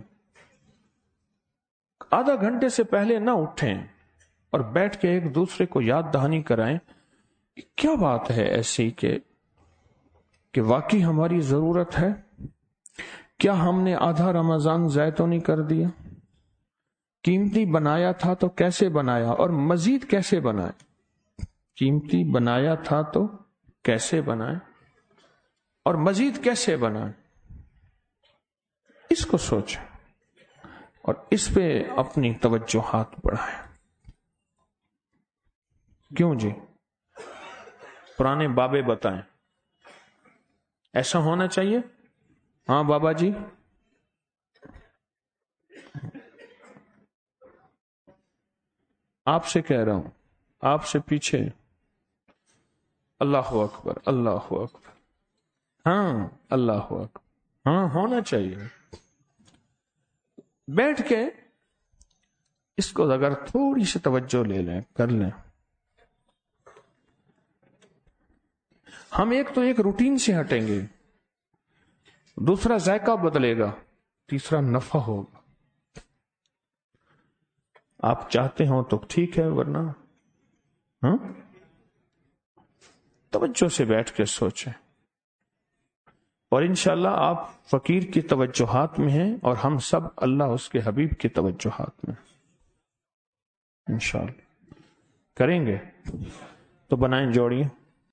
آدھا گھنٹے سے پہلے نہ اٹھیں اور بیٹھ کے ایک دوسرے کو یاد دہانی کرائیں، کیا بات ہے ایسی کہ کہ واقعی ہماری ضرورت ہے؟ کیا ہم نے آدھا رمضان ضائع تو نہیں کر دیا؟ قیمتی بنایا تھا تو کیسے بنایا اور مزید کیسے بنائے؟ قیمتی بنایا تھا تو کیسے بنائے اور مزید کیسے بنائے؟ اس کو سوچیں اور اس پہ اپنی توجہات بڑھائیں۔ کیوں جی؟ پرانے بابے بتائیں، ایسا ہونا چاہیے؟ ہاں بابا جی، آپ سے کہہ رہا ہوں، آپ سے پیچھے۔ اللہ اکبر، اللہ اکبر، ہاں اللہ اکبر، ہاں ہونا چاہیے۔ بیٹھ کے اس کو اگر تھوڑی سی توجہ لے لیں، کر لیں، ہم ایک تو ایک روٹین سے ہٹیں گے، دوسرا ذائقہ بدلے گا، تیسرا نفع ہوگا۔ آپ چاہتے ہو تو ٹھیک ہے، ورنہ ہاں توجہ سے بیٹھ کے سوچیں، اور انشاءاللہ آپ فقیر کی توجہات میں ہیں اور ہم سب اللہ اس کے حبیب کی توجہات میں انشاءاللہ کریں گے۔ تو بنائیں جوڑیاں۔